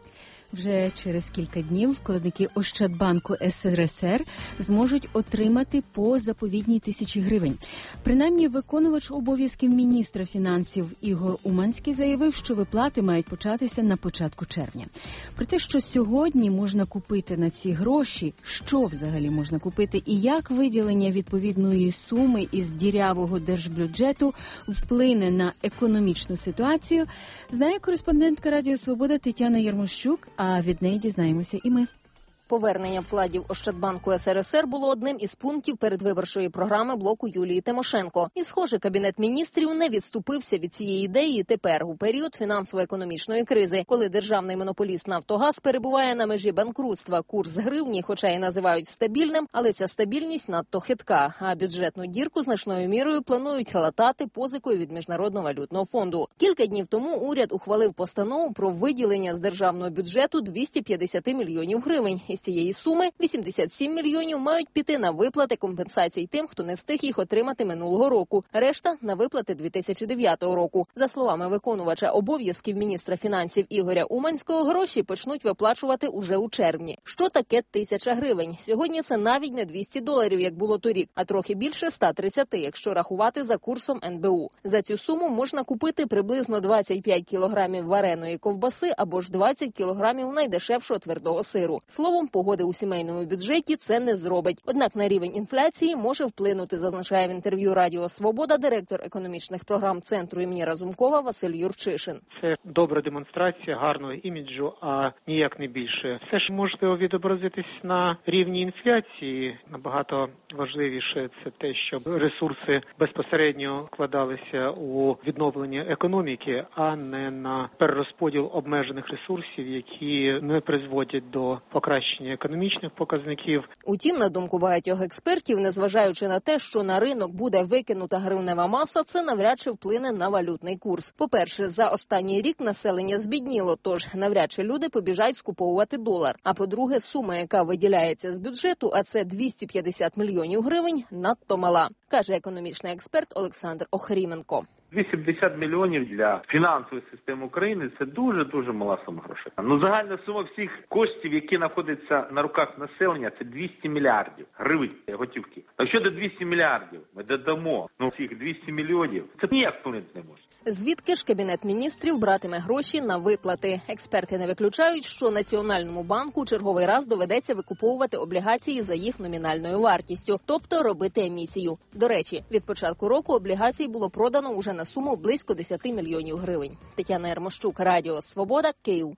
Вже через кілька днів вкладники Ощадбанку ес ер ес ер зможуть отримати по заповідній тисячі гривень. Принаймні, виконувач обов'язків міністра фінансів Ігор Уманський заявив, що виплати мають початися на початку червня. Про те, що сьогодні можна купити на ці гроші, що взагалі можна купити і як виділення відповідної суми із дірявого держбюджету вплине на економічну ситуацію, знає кореспондентка Радіо Свобода Тетяна Ярмощук, а від неї дізнаємося і ми. Повернення вкладів Ощадбанку ес ер ес ер було одним із пунктів передвиборчої програми блоку Юлії Тимошенко. І, схоже, Кабінет міністрів не відступився від цієї ідеї тепер, у період фінансово-економічної кризи, коли державний монополіст «Нафтогаз» перебуває на межі банкрутства. Курс гривні, хоча й називають стабільним, але ця стабільність надто хитка, а бюджетну дірку значною мірою планують латати позикою від Міжнародного валютного фонду. Кілька днів тому уряд ухвалив постанову про виділення з державного бюджету двісті п'ятдесят мільйонів гривень. Із цієї суми вісімдесят сім мільйонів мають піти на виплати компенсацій тим, хто не встиг їх отримати минулого року. Решта – на виплати дві тисячі дев'ятого року. За словами виконувача обов'язків міністра фінансів Ігоря Уманського, гроші почнуть виплачувати уже у червні. Що таке тисяча гривень? Сьогодні це навіть не двісті доларів, як було торік, а трохи більше ста тридцяти, якщо рахувати за курсом ен бе у. За цю суму можна купити приблизно двадцять п'ять кілограмів вареної ковбаси або ж двадцять кілограмів найдешевшого твердого сиру. Словом, погоди у сімейному бюджеті це не зробить. Однак на рівень інфляції може вплинути, зазначає в інтерв'ю Радіо Свобода директор економічних програм Центру імені Разумкова Василь Юрчишин. Це добра демонстрація гарного іміджу, а ніяк не більше. Все ж можливо відобразитись на рівні інфляції. Набагато важливіше це те, щоб ресурси безпосередньо вкладалися у відновлення економіки, а не на перерозподіл обмежених ресурсів, які не призводять до покращення економічних показників. Утім, на думку багатьох експертів, незважаючи на те, що на ринок буде викинута гривнева маса, це навряд чи вплине на валютний курс. По-перше, за останній рік населення збідніло, тож навряд чи люди побіжать скуповувати долар. А по-друге, сума, яка виділяється з бюджету, а це двісті п'ятдесят мільйонів гривень, надто мала, каже економічний експерт Олександр Охріменко. двісті п'ятдесят мільйонів для фінансової системи України – це дуже-дуже мала сума грошей. Ну, загальна сума всіх коштів, які знаходяться на руках населення, це двісті мільярдів гривень готівки. Якщо до двісті мільярдів ми додамо, ну, всіх двісті мільйонів, це ніяк вплинути не може. Звідки ж Кабінет міністрів братиме гроші на виплати? Експерти не виключають, що Національному банку черговий раз доведеться викуповувати облігації за їх номінальною вартістю, тобто робити емісію. До речі, від початку року облігацій було продано уже на суму близько десять мільйонів гривень. Тетяна Ярмощук, Радіо Свобода, Київ.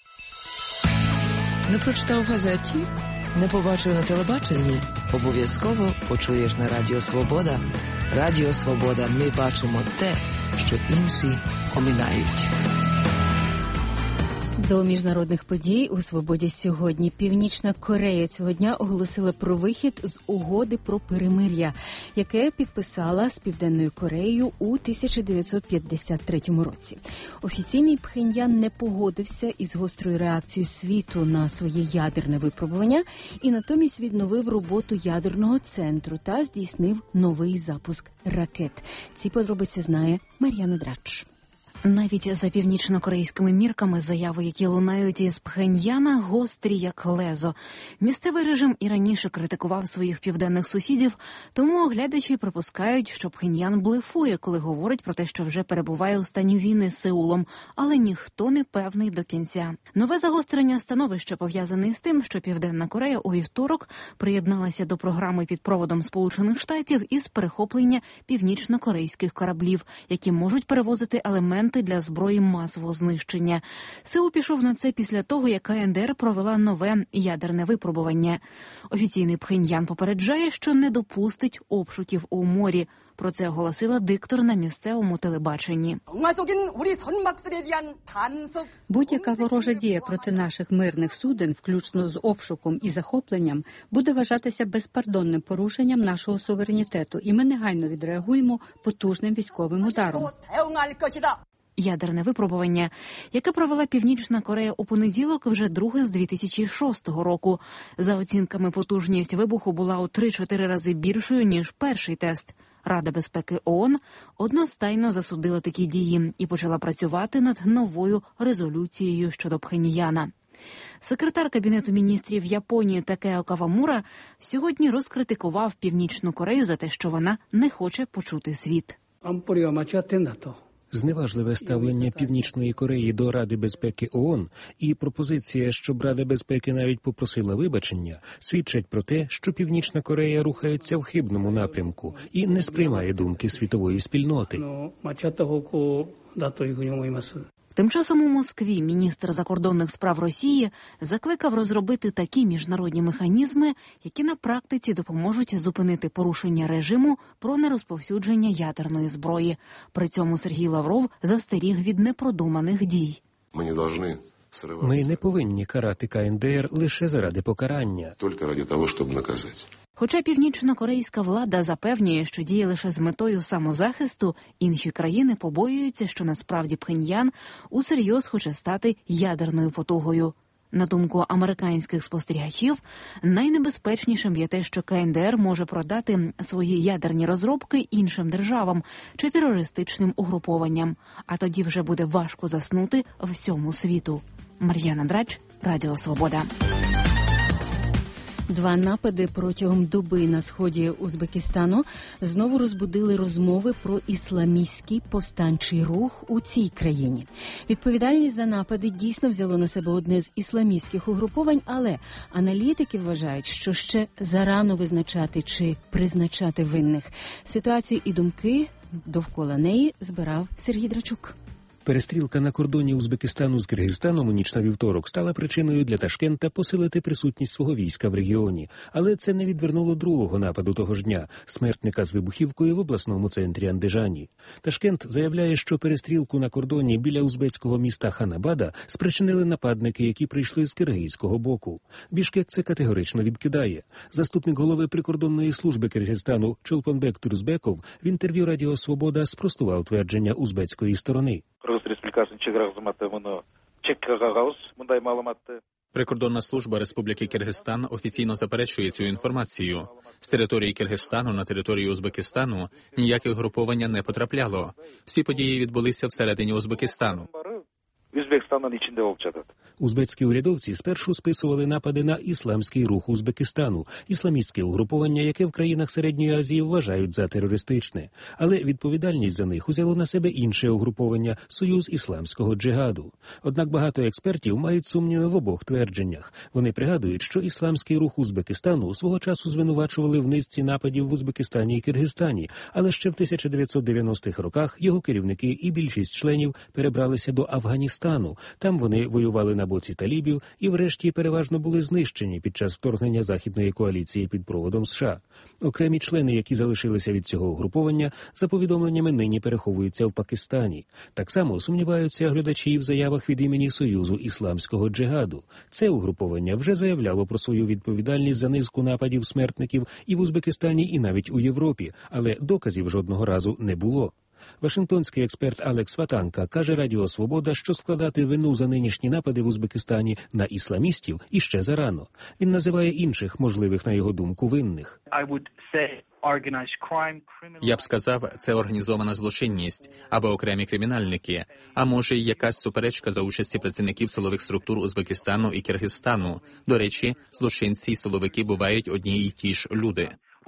Не прочитав в газеті? Не побачив на телебаченні? Обов'язково почуєш на Радіо Свобода. Радіо Свобода. Ми бачимо те, що інші оминають. До міжнародних подій у «Свободі» сьогодні. Північна Корея цього дня оголосила про вихід з угоди про перемир'я, яке підписала з Південною Кореєю у тисяча дев'ятсот п'ятдесят третьому році. Офіційний Пхеньян не погодився із гострою реакцією світу на своє ядерне випробування і натомість відновив роботу ядерного центру та здійснив новий запуск ракет. Ці подробиці знає Мар'яна Драч. Навіть за північно-корейськими мірками заяви, які лунають із Пхеньяна, гострі як лезо. Місцевий режим і раніше критикував своїх південних сусідів, тому оглядачі припускають, що Пхеньян блефує, коли говорить про те, що вже перебуває у стані війни з Сеулом, але ніхто не певний до кінця. Нове загострення становища пов'язане з тим, що Південна Корея у вівторок приєдналася до програми під проводом Сполучених Штатів із перехоплення північно-корейських кораблів, які можуть перевозити елементи для зброї масового знищення. Сеул пішов на це після того, як ка ен де ер провела нове ядерне випробування. Офіційний Пхеньян попереджає, що не допустить обшуків у морі. Про це оголосила диктор на місцевому телебаченні. Будь-яка ворожа дія проти наших мирних суден, включно з обшуком і захопленням, буде вважатися безпардонним порушенням нашого суверенітету, і ми негайно відреагуємо потужним військовим ударом. ядерне випробування, яке провела Північна Корея у понеділок, вже друге з дві тисячі шостого року. За оцінками, потужність вибуху була у три-чотири рази більшою, ніж перший тест. Рада безпеки ООН одностайно засудила такі дії і почала працювати над новою резолюцією щодо Пхеньяна. Секретар Кабінету міністрів Японії Такео Кавамура сьогодні розкритикував Північну Корею за те, що вона не хоче почути світ. Зневажливе ставлення Північної Кореї до Ради безпеки ООН і пропозиція, щоб Рада безпеки навіть попросила вибачення, свідчать про те, що Північна Корея рухається в хибному напрямку і не сприймає думки світової спільноти. Тим часом у Москві міністр закордонних справ Росії закликав розробити такі міжнародні механізми, які на практиці допоможуть зупинити порушення режиму про нерозповсюдження ядерної зброї. При цьому Сергій Лавров застеріг від непродуманих дій. Ми не повинні Ми не повинні карати КНДР лише заради покарання. Тільки ради того, щоб наказати. Хоча північно-корейська влада запевнює, що діє лише з метою самозахисту, інші країни побоюються, що насправді Пхеньян усерйоз хоче стати ядерною потугою. На думку американських спостерігачів, найнебезпечнішим є те, що КНДР може продати свої ядерні розробки іншим державам чи терористичним угрупованням, а тоді вже буде важко заснути всьому світу. Мар'яна Драч, Радіо Свобода. Два напади протягом доби на сході Узбекистану знову розбудили розмови про ісламістський повстанчий рух у цій країні. Відповідальність за напади дійсно взяло на себе одне з ісламістських угруповань, але аналітики вважають, що ще зарано визначати чи призначати винних. Ситуацію і думки довкола неї збирав Сергій Драчук. Перестрілка на кордоні Узбекистану з Киргизстаном у ніч на вівторок стала причиною для Ташкента посилити присутність свого війська в регіоні. Але це не відвернуло другого нападу того ж дня – смертника з вибухівкою в обласному центрі Андижані. Ташкент заявляє, що перестрілку на кордоні біля узбецького міста Ханабада спричинили нападники, які прийшли з киргизького боку. Бішкек це категорично відкидає. Заступник голови прикордонної служби Киргизстану Чолпонбек Турзбеков в інтерв'ю Радіо Свобода спростував твердження узбецької сторони. Прикордонна служба Республіки Киргизстан офіційно заперечує цю інформацію. З території Киргизстану на територію Узбекистану ніяких груповання не потрапляло. Всі події відбулися всередині Узбекистану. Узбецькі урядовці спершу списували напади на ісламський рух Узбекистану, ісламістське угруповання, яке в країнах Середньої Азії вважають за терористичне. Але відповідальність за них узяло на себе інше угруповання – Союз ісламського джигаду. Однак багато експертів мають сумніви в обох твердженнях. Вони пригадують, що ісламський рух Узбекистану свого часу звинувачували в низці нападів в Узбекистані і Киргизстані, але ще в тисяча дев'ятсот дев'яностих роках його керівники і більшість членів перебралися до Афганістану. Там вони воювали на боці талібів і врешті переважно були знищені під час вторгнення Західної коаліції під проводом США. Окремі члени, які залишилися від цього угруповання, за повідомленнями нині переховуються в Пакистані. Так само сумніваються глядачі в заявах від імені Союзу ісламського джигаду. Це угруповання вже заявляло про свою відповідальність за низку нападів смертників і в Узбекистані, і навіть у Європі, але доказів жодного разу не було. Вашингтонський експерт Алекс Ватанка каже Радіо Свобода, що складати вину за нинішні напади в Узбекистані на ісламістів іще зарано. Він називає інших можливих, на його думку, винних. Я б сказав, це організована злочинність або окремі кримінальники, а може й якась суперечка за участі працівників силових структур Узбекистану і Киргизстану. До речі, злочинці і силовики бувають одні й ті ж люди.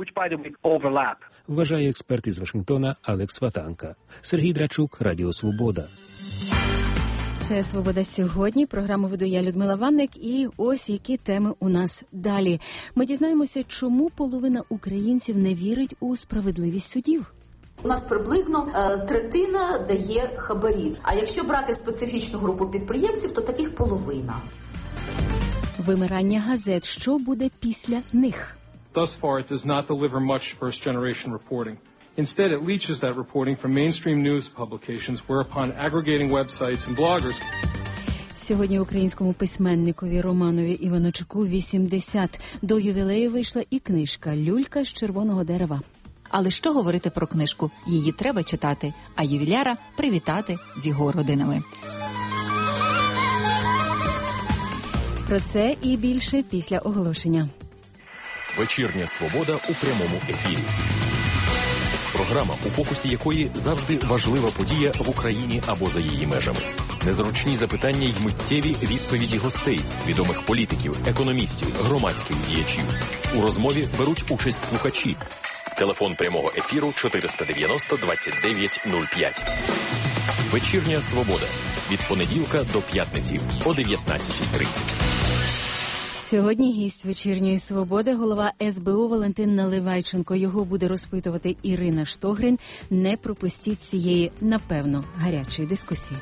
Вважає експерт із Вашингтона Алекс Ватанка. Сергій Драчук, Радіо Свобода. Це «Свобода сьогодні». Програму веду я, Людмила Ванник. І ось які теми у нас далі. Ми дізнаємося, чому половина українців не вірить у справедливість судів. У нас приблизно е, третина дає хабарі. А якщо брати специфічну групу підприємців, то таких половина. Вимирання газет. Що буде після них? Thus far, it does not deliver much first-generation reporting. Instead, it leaches that reporting from mainstream news publications, whereupon aggregating websites and bloggers. Сьогодні українському письменникові Романові Іваночуку вісімдесят. До ювілею вийшла і книжка «Люлька з червоного дерева». Але що говорити про книжку? Її треба читати, а ювіляра привітати з його родинами. Про це і більше після оголошення. Вечірня свобода у прямому ефірі. Програма, у фокусі якої завжди важлива подія в Україні або за її межами. Незручні запитання й миттєві відповіді гостей, відомих політиків, економістів, громадських діячів. У розмові беруть участь слухачі. Телефон прямого ефіру чотириста дев'яносто двадцять дев'ять нуль п'ять. Вечірня свобода. Від понеділка до п'ятниці о дев'ятнадцятій тридцять. Сьогодні гість «Вечірньої свободи» голова ес бе у Валентин Наливайченко. Його буде розпитувати Ірина Штогрин. Не пропустіть цієї, напевно, гарячої дискусії.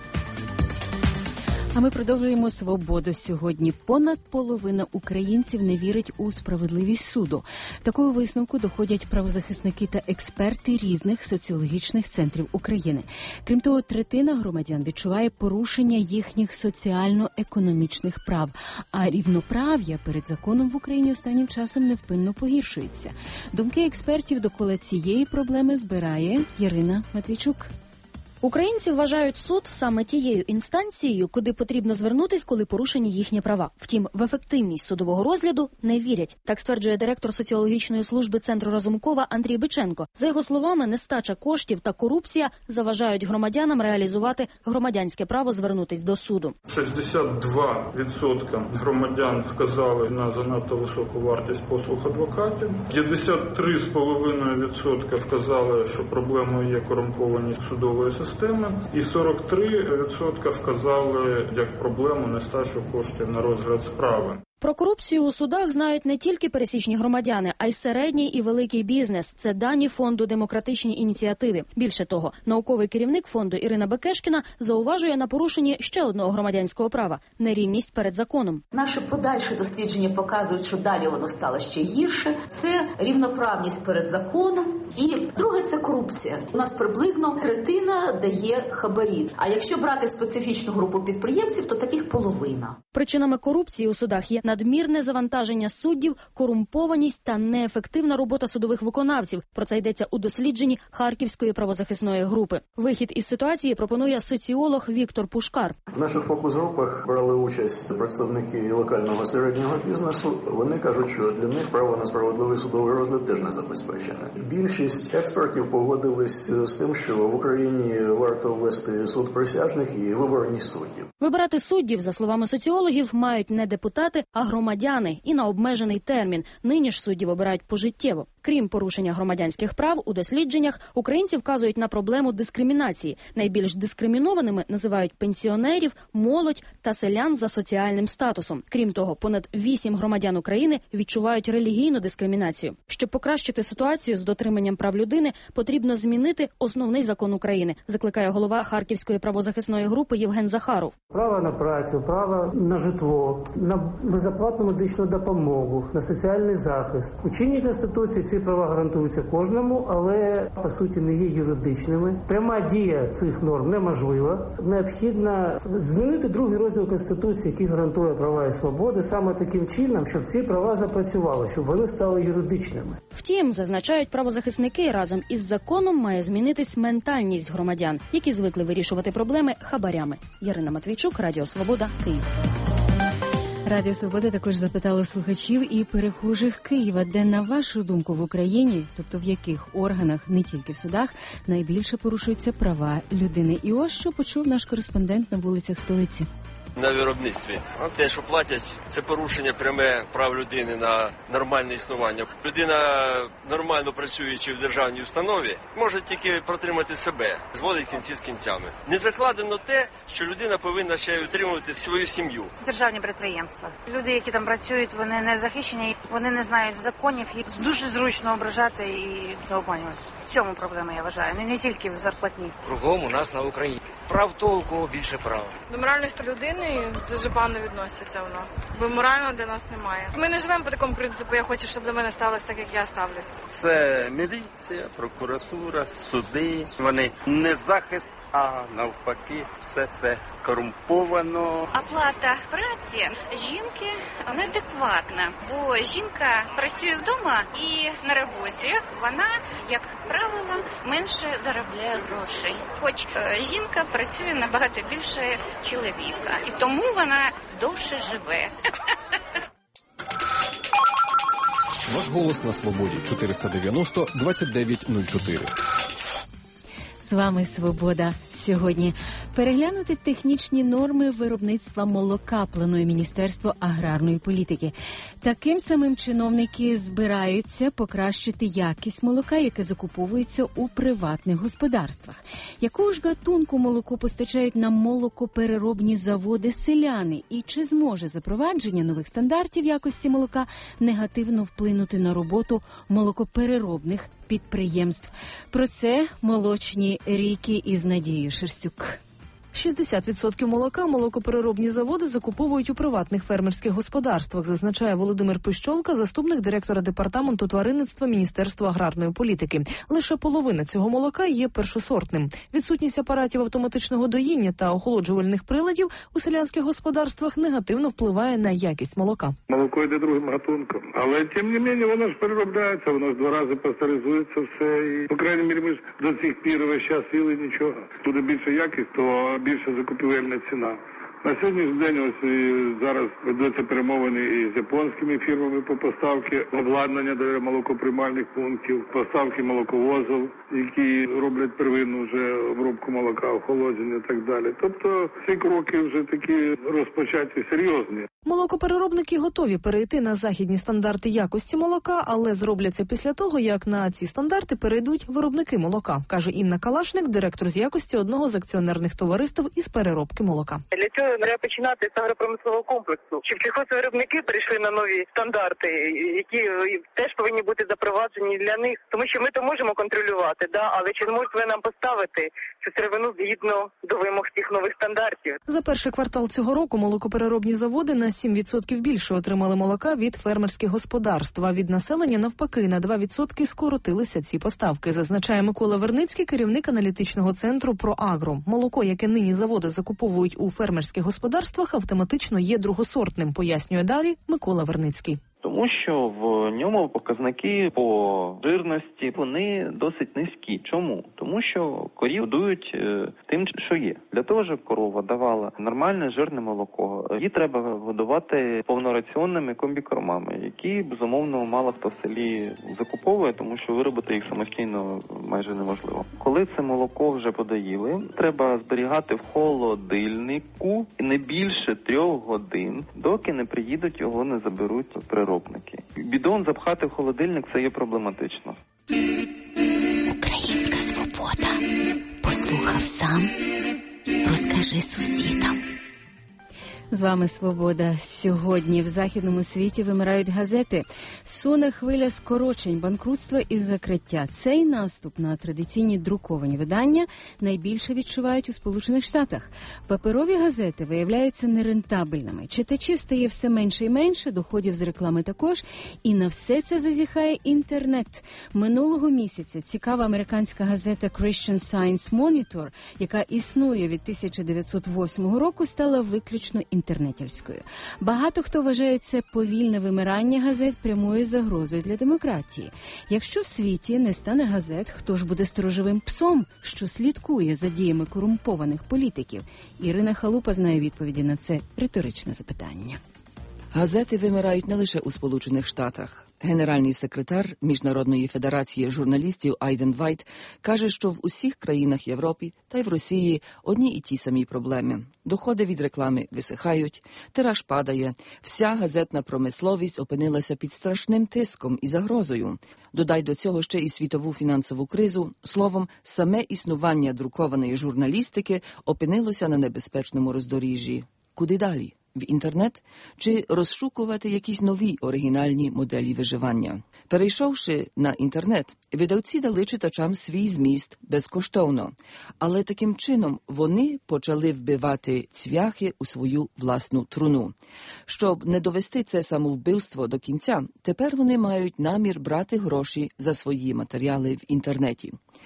А ми продовжуємо «Свободу» сьогодні. Понад половина українців не вірить у справедливість суду. Такого висновку доходять правозахисники та експерти різних соціологічних центрів України. Крім того, третина громадян відчуває порушення їхніх соціально-економічних прав. А рівноправ'я перед законом в Україні останнім часом невпинно погіршується. Думки експертів довкола цієї проблеми збирає Ірина Матвійчук. Українці вважають суд саме тією інстанцією, куди потрібно звернутись, коли порушені їхні права. Втім, в ефективність судового розгляду не вірять. Так стверджує директор соціологічної служби Центру Разумкова Андрій Биченко. За його словами, нестача коштів та корупція заважають громадянам реалізувати громадянське право звернутись до суду. шістдесят два відсотки громадян вказали на занадто високу вартість послуг адвокатів. п'ятдесят три цілих п'ять десятих відсотка вказали, що проблемою є корумпованість судової системи. І сорок три відсотки вказали як проблему нестачу коштів на розгляд справи. Про корупцію у судах знають не тільки пересічні громадяни, а й середній і великий бізнес. Це дані фонду «Демократичні ініціативи». Більше того, науковий керівник фонду Ірина Бекешкіна зауважує на порушенні ще одного громадянського права – нерівність перед законом. Наші подальші дослідження показують, що далі воно стало ще гірше. Це рівноправність перед законом. І друге – це корупція. У нас приблизно третина дає хабарі. А якщо брати специфічну групу підприємців, то таких половина. Причинами корупції у судах є надмірне завантаження суддів, корумпованість та неефективна робота судових виконавців. Про це йдеться у дослідженні Харківської правозахисної групи. Вихід із ситуації пропонує соціолог Віктор Пушкар. В наших фокус-групах брали участь представники локального середнього бізнесу. Вони кажуть, що для них право на справедливий судовий розгляд теж не забезпечене. Більшість експертів погодились з тим, що в Україні варто ввести суд присяжних і виборність суддів. Вибирати суддів, за словами соціологів, мають не депутати, а громадяни і на обмежений термін. Нині ж суддів обирають пожиттєво. Крім порушення громадянських прав, у дослідженнях українці вказують на проблему дискримінації. Найбільш дискримінованими називають пенсіонерів, молодь та селян за соціальним статусом. Крім того, понад вісім громадян України відчувають релігійну дискримінацію. Щоб покращити ситуацію з дотриманням прав людини, потрібно змінити основний закон України, закликає голова Харківської правозахисної групи Євген Захаров. Право на працю, право на житло, на безоплатну медичну допомогу, на соціальний захист. У чинній Конституції ці права гарантуються кожному, але, по суті, не є юридичними. Пряма дія цих норм неможлива. Необхідно змінити другий розділ Конституції, який гарантує права і свободи, саме таким чином, щоб ці права запрацювали, щоб вони стали юридичними. Втім, зазначають правозахисники, разом із законом має змінитись ментальність громадян, які звикли вирішувати проблеми хабарями. Ірина Матвійчук, Радіо Свобода, Київ. Радіо Свобода також запитало слухачів і перехожих Києва, де, на вашу думку, в Україні, тобто в яких органах, не тільки в судах, найбільше порушуються права людини. І ось що почув наш кореспондент на вулицях столиці. На виробництві. Те, що платять, це порушення пряме прав людини на нормальне існування. Людина, нормально працюючи в державній установі, може тільки протримати себе, зводить кінці з кінцями. Не закладено те, що людина повинна ще й утримувати свою сім'ю. Державні підприємства. Люди, які там працюють, вони не захищені, вони не знають законів, їх дуже зручно ображати і обманювати. В цьому проблема, я вважаю, не, не тільки в зарплатні. Кругом у нас на Україні. Прав того, у кого більше права. До моральності людини дуже погано відносяться у нас, бо морально для нас немає. Ми не живемо по такому принципу, я хочу, щоб до мене ставилось так, як я ставлюсь. Це міліція, прокуратура, суди. Вони не захист а навпаки все це корумповано. Оплата праці жінки неадекватна, бо жінка працює вдома і на роботі вона, як правило, менше заробляє грошей. Хоч жінка працює набагато більше чоловіка, і тому вона довше живе. Ваш голос на свободі. чотириста дев'яносто двадцять дев'ять нуль чотири. З вами «Свобода». Сьогодні переглянути технічні норми виробництва молока планує Міністерство аграрної політики. Таким самим чиновники збираються покращити якість молока, яке закуповується у приватних господарствах. Якого ж гатунку молоко постачають на молокопереробні заводи селяни? І чи зможе запровадження нових стандартів якості молока негативно вплинути на роботу молокопереробних підприємств? Про це молочні ріки із Надією Шерстюк. шістдесят відсотків молока молокопереробні заводи закуповують у приватних фермерських господарствах, зазначає Володимир Пищолка, заступник директора департаменту тваринництва Міністерства аграрної політики. Лише половина цього молока є першосортним. Відсутність апаратів автоматичного доїння та охолоджувальних приладів у селянських господарствах негативно впливає на якість молока. Молоко йде другим гатунком, але тим не менше воно ж переробляється, воно ж два рази пастеризується все. І, по крайній мірі, ми ж до цих пір весь час їли нічого. Туди більше якість, то більша закупівельна ціна. На сьогоднішній день ось зараз ведуться перемовини із японськими фірмами по поставці обладнання до молокоприймальних пунктів, поставки молоковозів, які роблять первинну вже обробку молока, охолодження і так далі. Тобто ці кроки вже такі розпочаті серйозні. Молокопереробники готові перейти на західні стандарти якості молока, але зроблять це після того, як на ці стандарти перейдуть виробники молока, каже Інна Калашник, директор з якості одного з акціонерних товариств із переробки молока. Для цього треба починати з агропромислового комплексу, щоб сільхозвиробники перейшли на нові стандарти, які теж повинні бути запроваджені для них, тому що ми то можемо контролювати, да, але чи зможуть ви нам поставити цю сировину згідно до вимог цих нових стандартів? За перший квартал цього року молокопереробні заводи на сім відсотків більше отримали молока від фермерських господарств, а від населення навпаки на два відсотки скоротилися ці поставки, зазначає Микола Верницький, керівник аналітичного центру «Проагро». Молоко, яке нині заводи закуповують у фермерських господарствах, автоматично є другосортним, пояснює далі Микола Верницький. Тому що в ньому показники по жирності, вони досить низькі. Чому? Тому що корів годують тим, що є. Для того, щоб корова давала нормальне жирне молоко, її треба годувати повнораціонними комбікормами, які, безумовно, мало хто в селі закуповує, тому що виробити їх самостійно майже неможливо. Коли це молоко вже подаїли, треба зберігати в холодильнику не більше трьох годин, доки не приїдуть, його не заберуть переробники. Бідон запхати в холодильник – це є проблематично. Українська свобода. Послухав сам, розкажи сусідам. З вами «Свобода». Сьогодні в західному світі вимирають газети. Суне хвиля скорочень, банкрутства і закриття. Цей наступ на традиційні друковані видання найбільше відчувають у Сполучених Штатах. Паперові газети виявляються нерентабельними. Читачів стає все менше і менше, доходів з реклами також. І на все це зазіхає інтернет. Минулого місяця цікава американська газета Christian Science Monitor, яка існує від тисяча дев'ятсот восьмого року, стала виключно інтернетом. інтернетівською. Багато хто вважає це повільне вимирання газет прямою загрозою для демократії. Якщо в світі не стане газет, хто ж буде сторожовим псом, що слідкує за діями корумпованих політиків? Ірина Халупа знає відповіді на це риторичне запитання. Газети вимирають не лише у Сполучених Штатах. Генеральний секретар Міжнародної федерації журналістів Айден Вайт каже, що в усіх країнах Європи та й в Росії одні і ті самі проблеми. Доходи від реклами висихають, тираж падає, вся газетна промисловість опинилася під страшним тиском і загрозою. Додай до цього ще і світову фінансову кризу. Словом, саме існування друкованої журналістики опинилося на небезпечному роздоріжжі. Куди далі? В інтернет? Чи розшукувати якісь нові оригінальні моделі виживання? Перейшовши на інтернет, видавці дали читачам свій зміст безкоштовно. Але таким чином вони почали вбивати цвяхи у свою власну труну. Щоб не довести це самовбивство до кінця, тепер вони мають намір брати гроші за свої матеріали в інтернеті.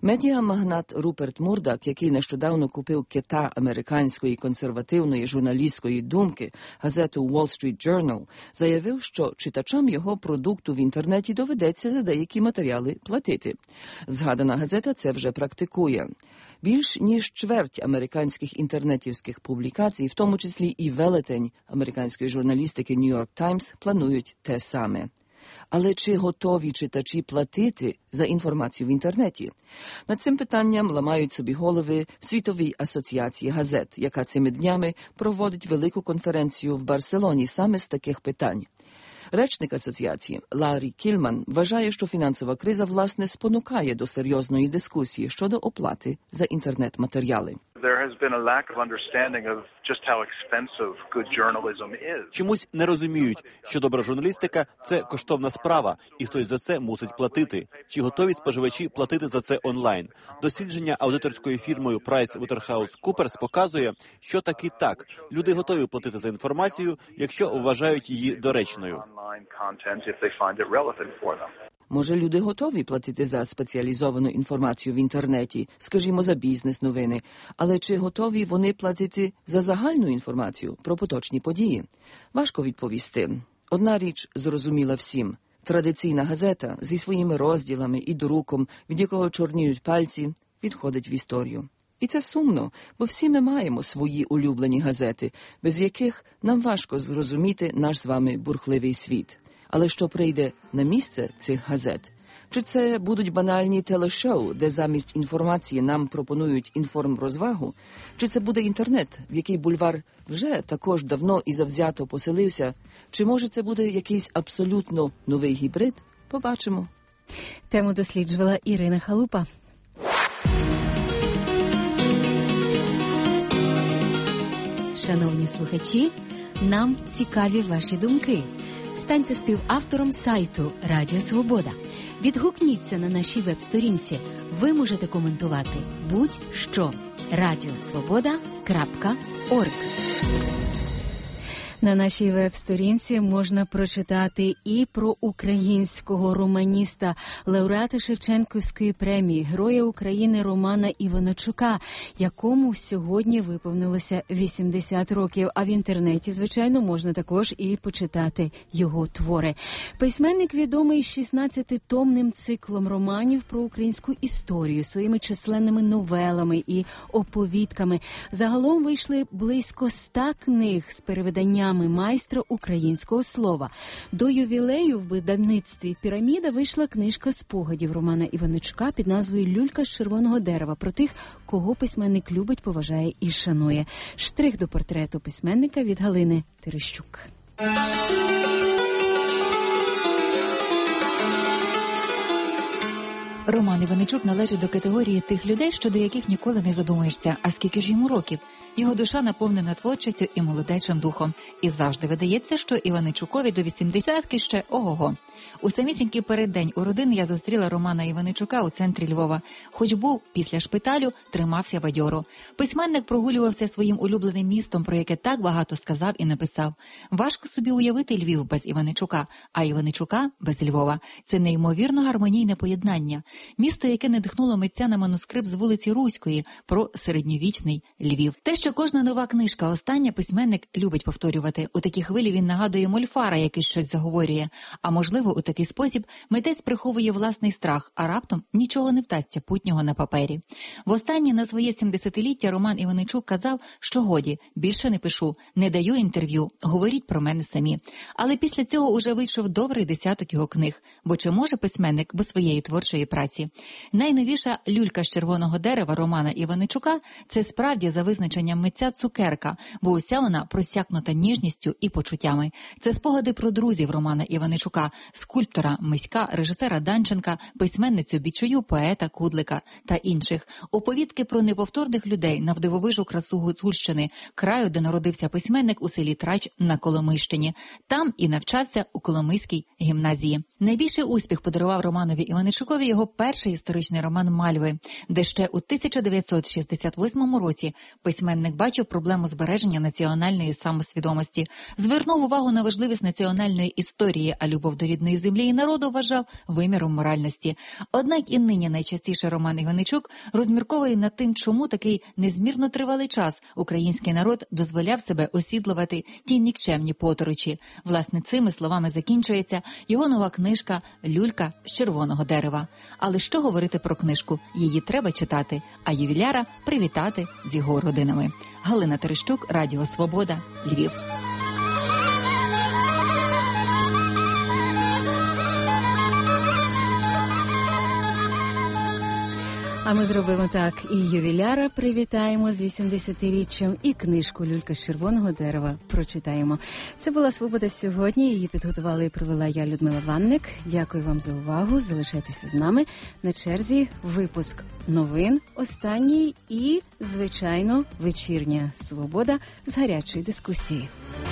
Медіамагнат Руперт Мурдак, який нещодавно купив кита американської консервативної журналістської думки, газету Wall Street Journal, заявив, що читачам його продукту в інтернеті доведеться за деякі матеріали платити. Згадана газета це вже практикує. Більш ніж чверть американських інтернетівських публікацій, в тому числі і велетень американської журналістики New York Times, планують те саме. Але чи готові читачі платити за інформацію в інтернеті? Над цим питанням ламають собі голови в Світовій асоціації газет, яка цими днями проводить велику конференцію в Барселоні саме з таких питань. Речник асоціації Ларі Кільман вважає, що фінансова криза, власне, спонукає до серйозної дискусії щодо оплати за інтернет-матеріали. Чомусь не розуміють, що добра журналістика – це коштовна справа, і хтось за це мусить платити. Чи готові споживачі платити за це онлайн? Дослідження аудиторською фірмою PricewaterhouseCoopers показує, що таки так. Люди готові платити за інформацію, якщо вважають її доречною. Може, люди готові платити за спеціалізовану інформацію в інтернеті, скажімо, за бізнес-новини, але чи готові вони платити за загальну інформацію про поточні події? Важко відповісти. Одна річ зрозуміла всім. Традиційна газета зі своїми розділами і друком, від якого чорніють пальці, відходить в історію. І це сумно, бо всі ми маємо свої улюблені газети, без яких нам важко зрозуміти наш з вами бурхливий світ. Але що прийде на місце цих газет? Чи це будуть банальні телешоу, де замість інформації нам пропонують інформрозвагу? Чи це буде інтернет, в який бульвар вже також давно і завзято поселився? Чи може це буде якийсь абсолютно новий гібрид? Побачимо. Тему досліджувала Ірина Халупа. Шановні слухачі, нам цікаві ваші думки. Станьте співавтором сайту Радіо Свобода. Відгукніться на нашій веб-сторінці. Ви можете коментувати будь-що. радіосвобода крапка орг. На нашій веб-сторінці можна прочитати і про українського романіста, лауреата Шевченківської премії, Героя України Романа Іваничука, якому сьогодні виповнилося вісімдесят років. А в інтернеті, звичайно, можна також і почитати його твори. Письменник відомий шістнадцятитомним циклом романів про українську історію, своїми численними новелами і оповідками. Загалом вийшли близько ста книг з перевиданням майстра українського слова. До ювілею в видавництві «Піраміда» вийшла книжка спогадів Романа Іваничука під назвою «Люлька з червоного дерева» про тих, кого письменник любить, поважає і шанує. Штрих до портрету письменника від Галини Терещук. Роман Іваничук належить до категорії тих людей, щодо яких ніколи не задумуєшся, а скільки ж йому років. Його душа наповнена творчістю і молодечим духом. І завжди видається, що Іваничукові до вісімдесятки ще ого-го. У самісінький переддень у родини я зустріла Романа Іваничука у центрі Львова. Хоч був після шпиталю, тримався бадьоро. Письменник прогулювався своїм улюбленим містом, про яке так багато сказав і написав. Важко собі уявити Львів без Іваничука, а Іваничука без Львова. Це неймовірно гармонійне поєднання. Місто, яке надихнуло митця на манускрипт з вулиці Руської про середньовічний Львів. Те, що кожна нова книжка остання, письменник любить повторювати. У такі хвилі він нагадує мольфара, який щось заговорює. А можливо, у такий спосіб митець приховує власний страх, а раптом нічого не вдасться путнього на папері. Востаннє на своє сімдесятиліття Роман Іваничук казав, що годі, більше не пишу, не даю інтерв'ю, говоріть про мене самі. Але після цього уже вийшов добрий десяток його книг, бо чи може письменник без своєї творчої праці? Найновіша «Люлька з червоного дерева» Романа Іваничука – це справді за визначенням митця цукерка, бо уся вона просякнута ніжністю і почуттями. Це спогади про друзів Романа Іваничука, скульптора Миська, режисера Данченка, письменницю Бічую, поета Кудлика та інших. Оповідки про неповторних людей, навдивовижу красу Гуцульщини, краю, де народився письменник у селі Трач на Коломийщині. Там і навчався у Коломийській гімназії. Найбільший успіх подарував Романові Іваничукові його перший історичний роман «Мальви», де ще у тисяча дев'ятсот шістдесят восьмому році письменник бачив проблему збереження національної самосвідомості, звернув увагу на важливість національної історії, а любов до рідної землі і народу вважав виміром моральності. Однак і нині найчастіше Роман Іваничук розмірковує над тим, чому такий незмірно тривалий час український народ дозволяв себе осідлувати ті нікчемні поторочі. Власне, цими словами закінчується його нова книжка «Люлька з червоного дерева». Але що говорити про книжку? Її треба читати, а ювіляра привітати з його родинами. Галина Терещук, Радіо Свобода, Львів. А ми зробимо так: і ювіляра привітаємо з вісімдесятиріччям, і книжку «Люлька з червоного дерева» прочитаємо. Це була «Свобода сьогодні». Її підготувала і провела я, Людмила Ванник. Дякую вам за увагу. Залишайтеся з нами. На черзі випуск новин, останній і, звичайно, вечірня «Свобода» з гарячої дискусії.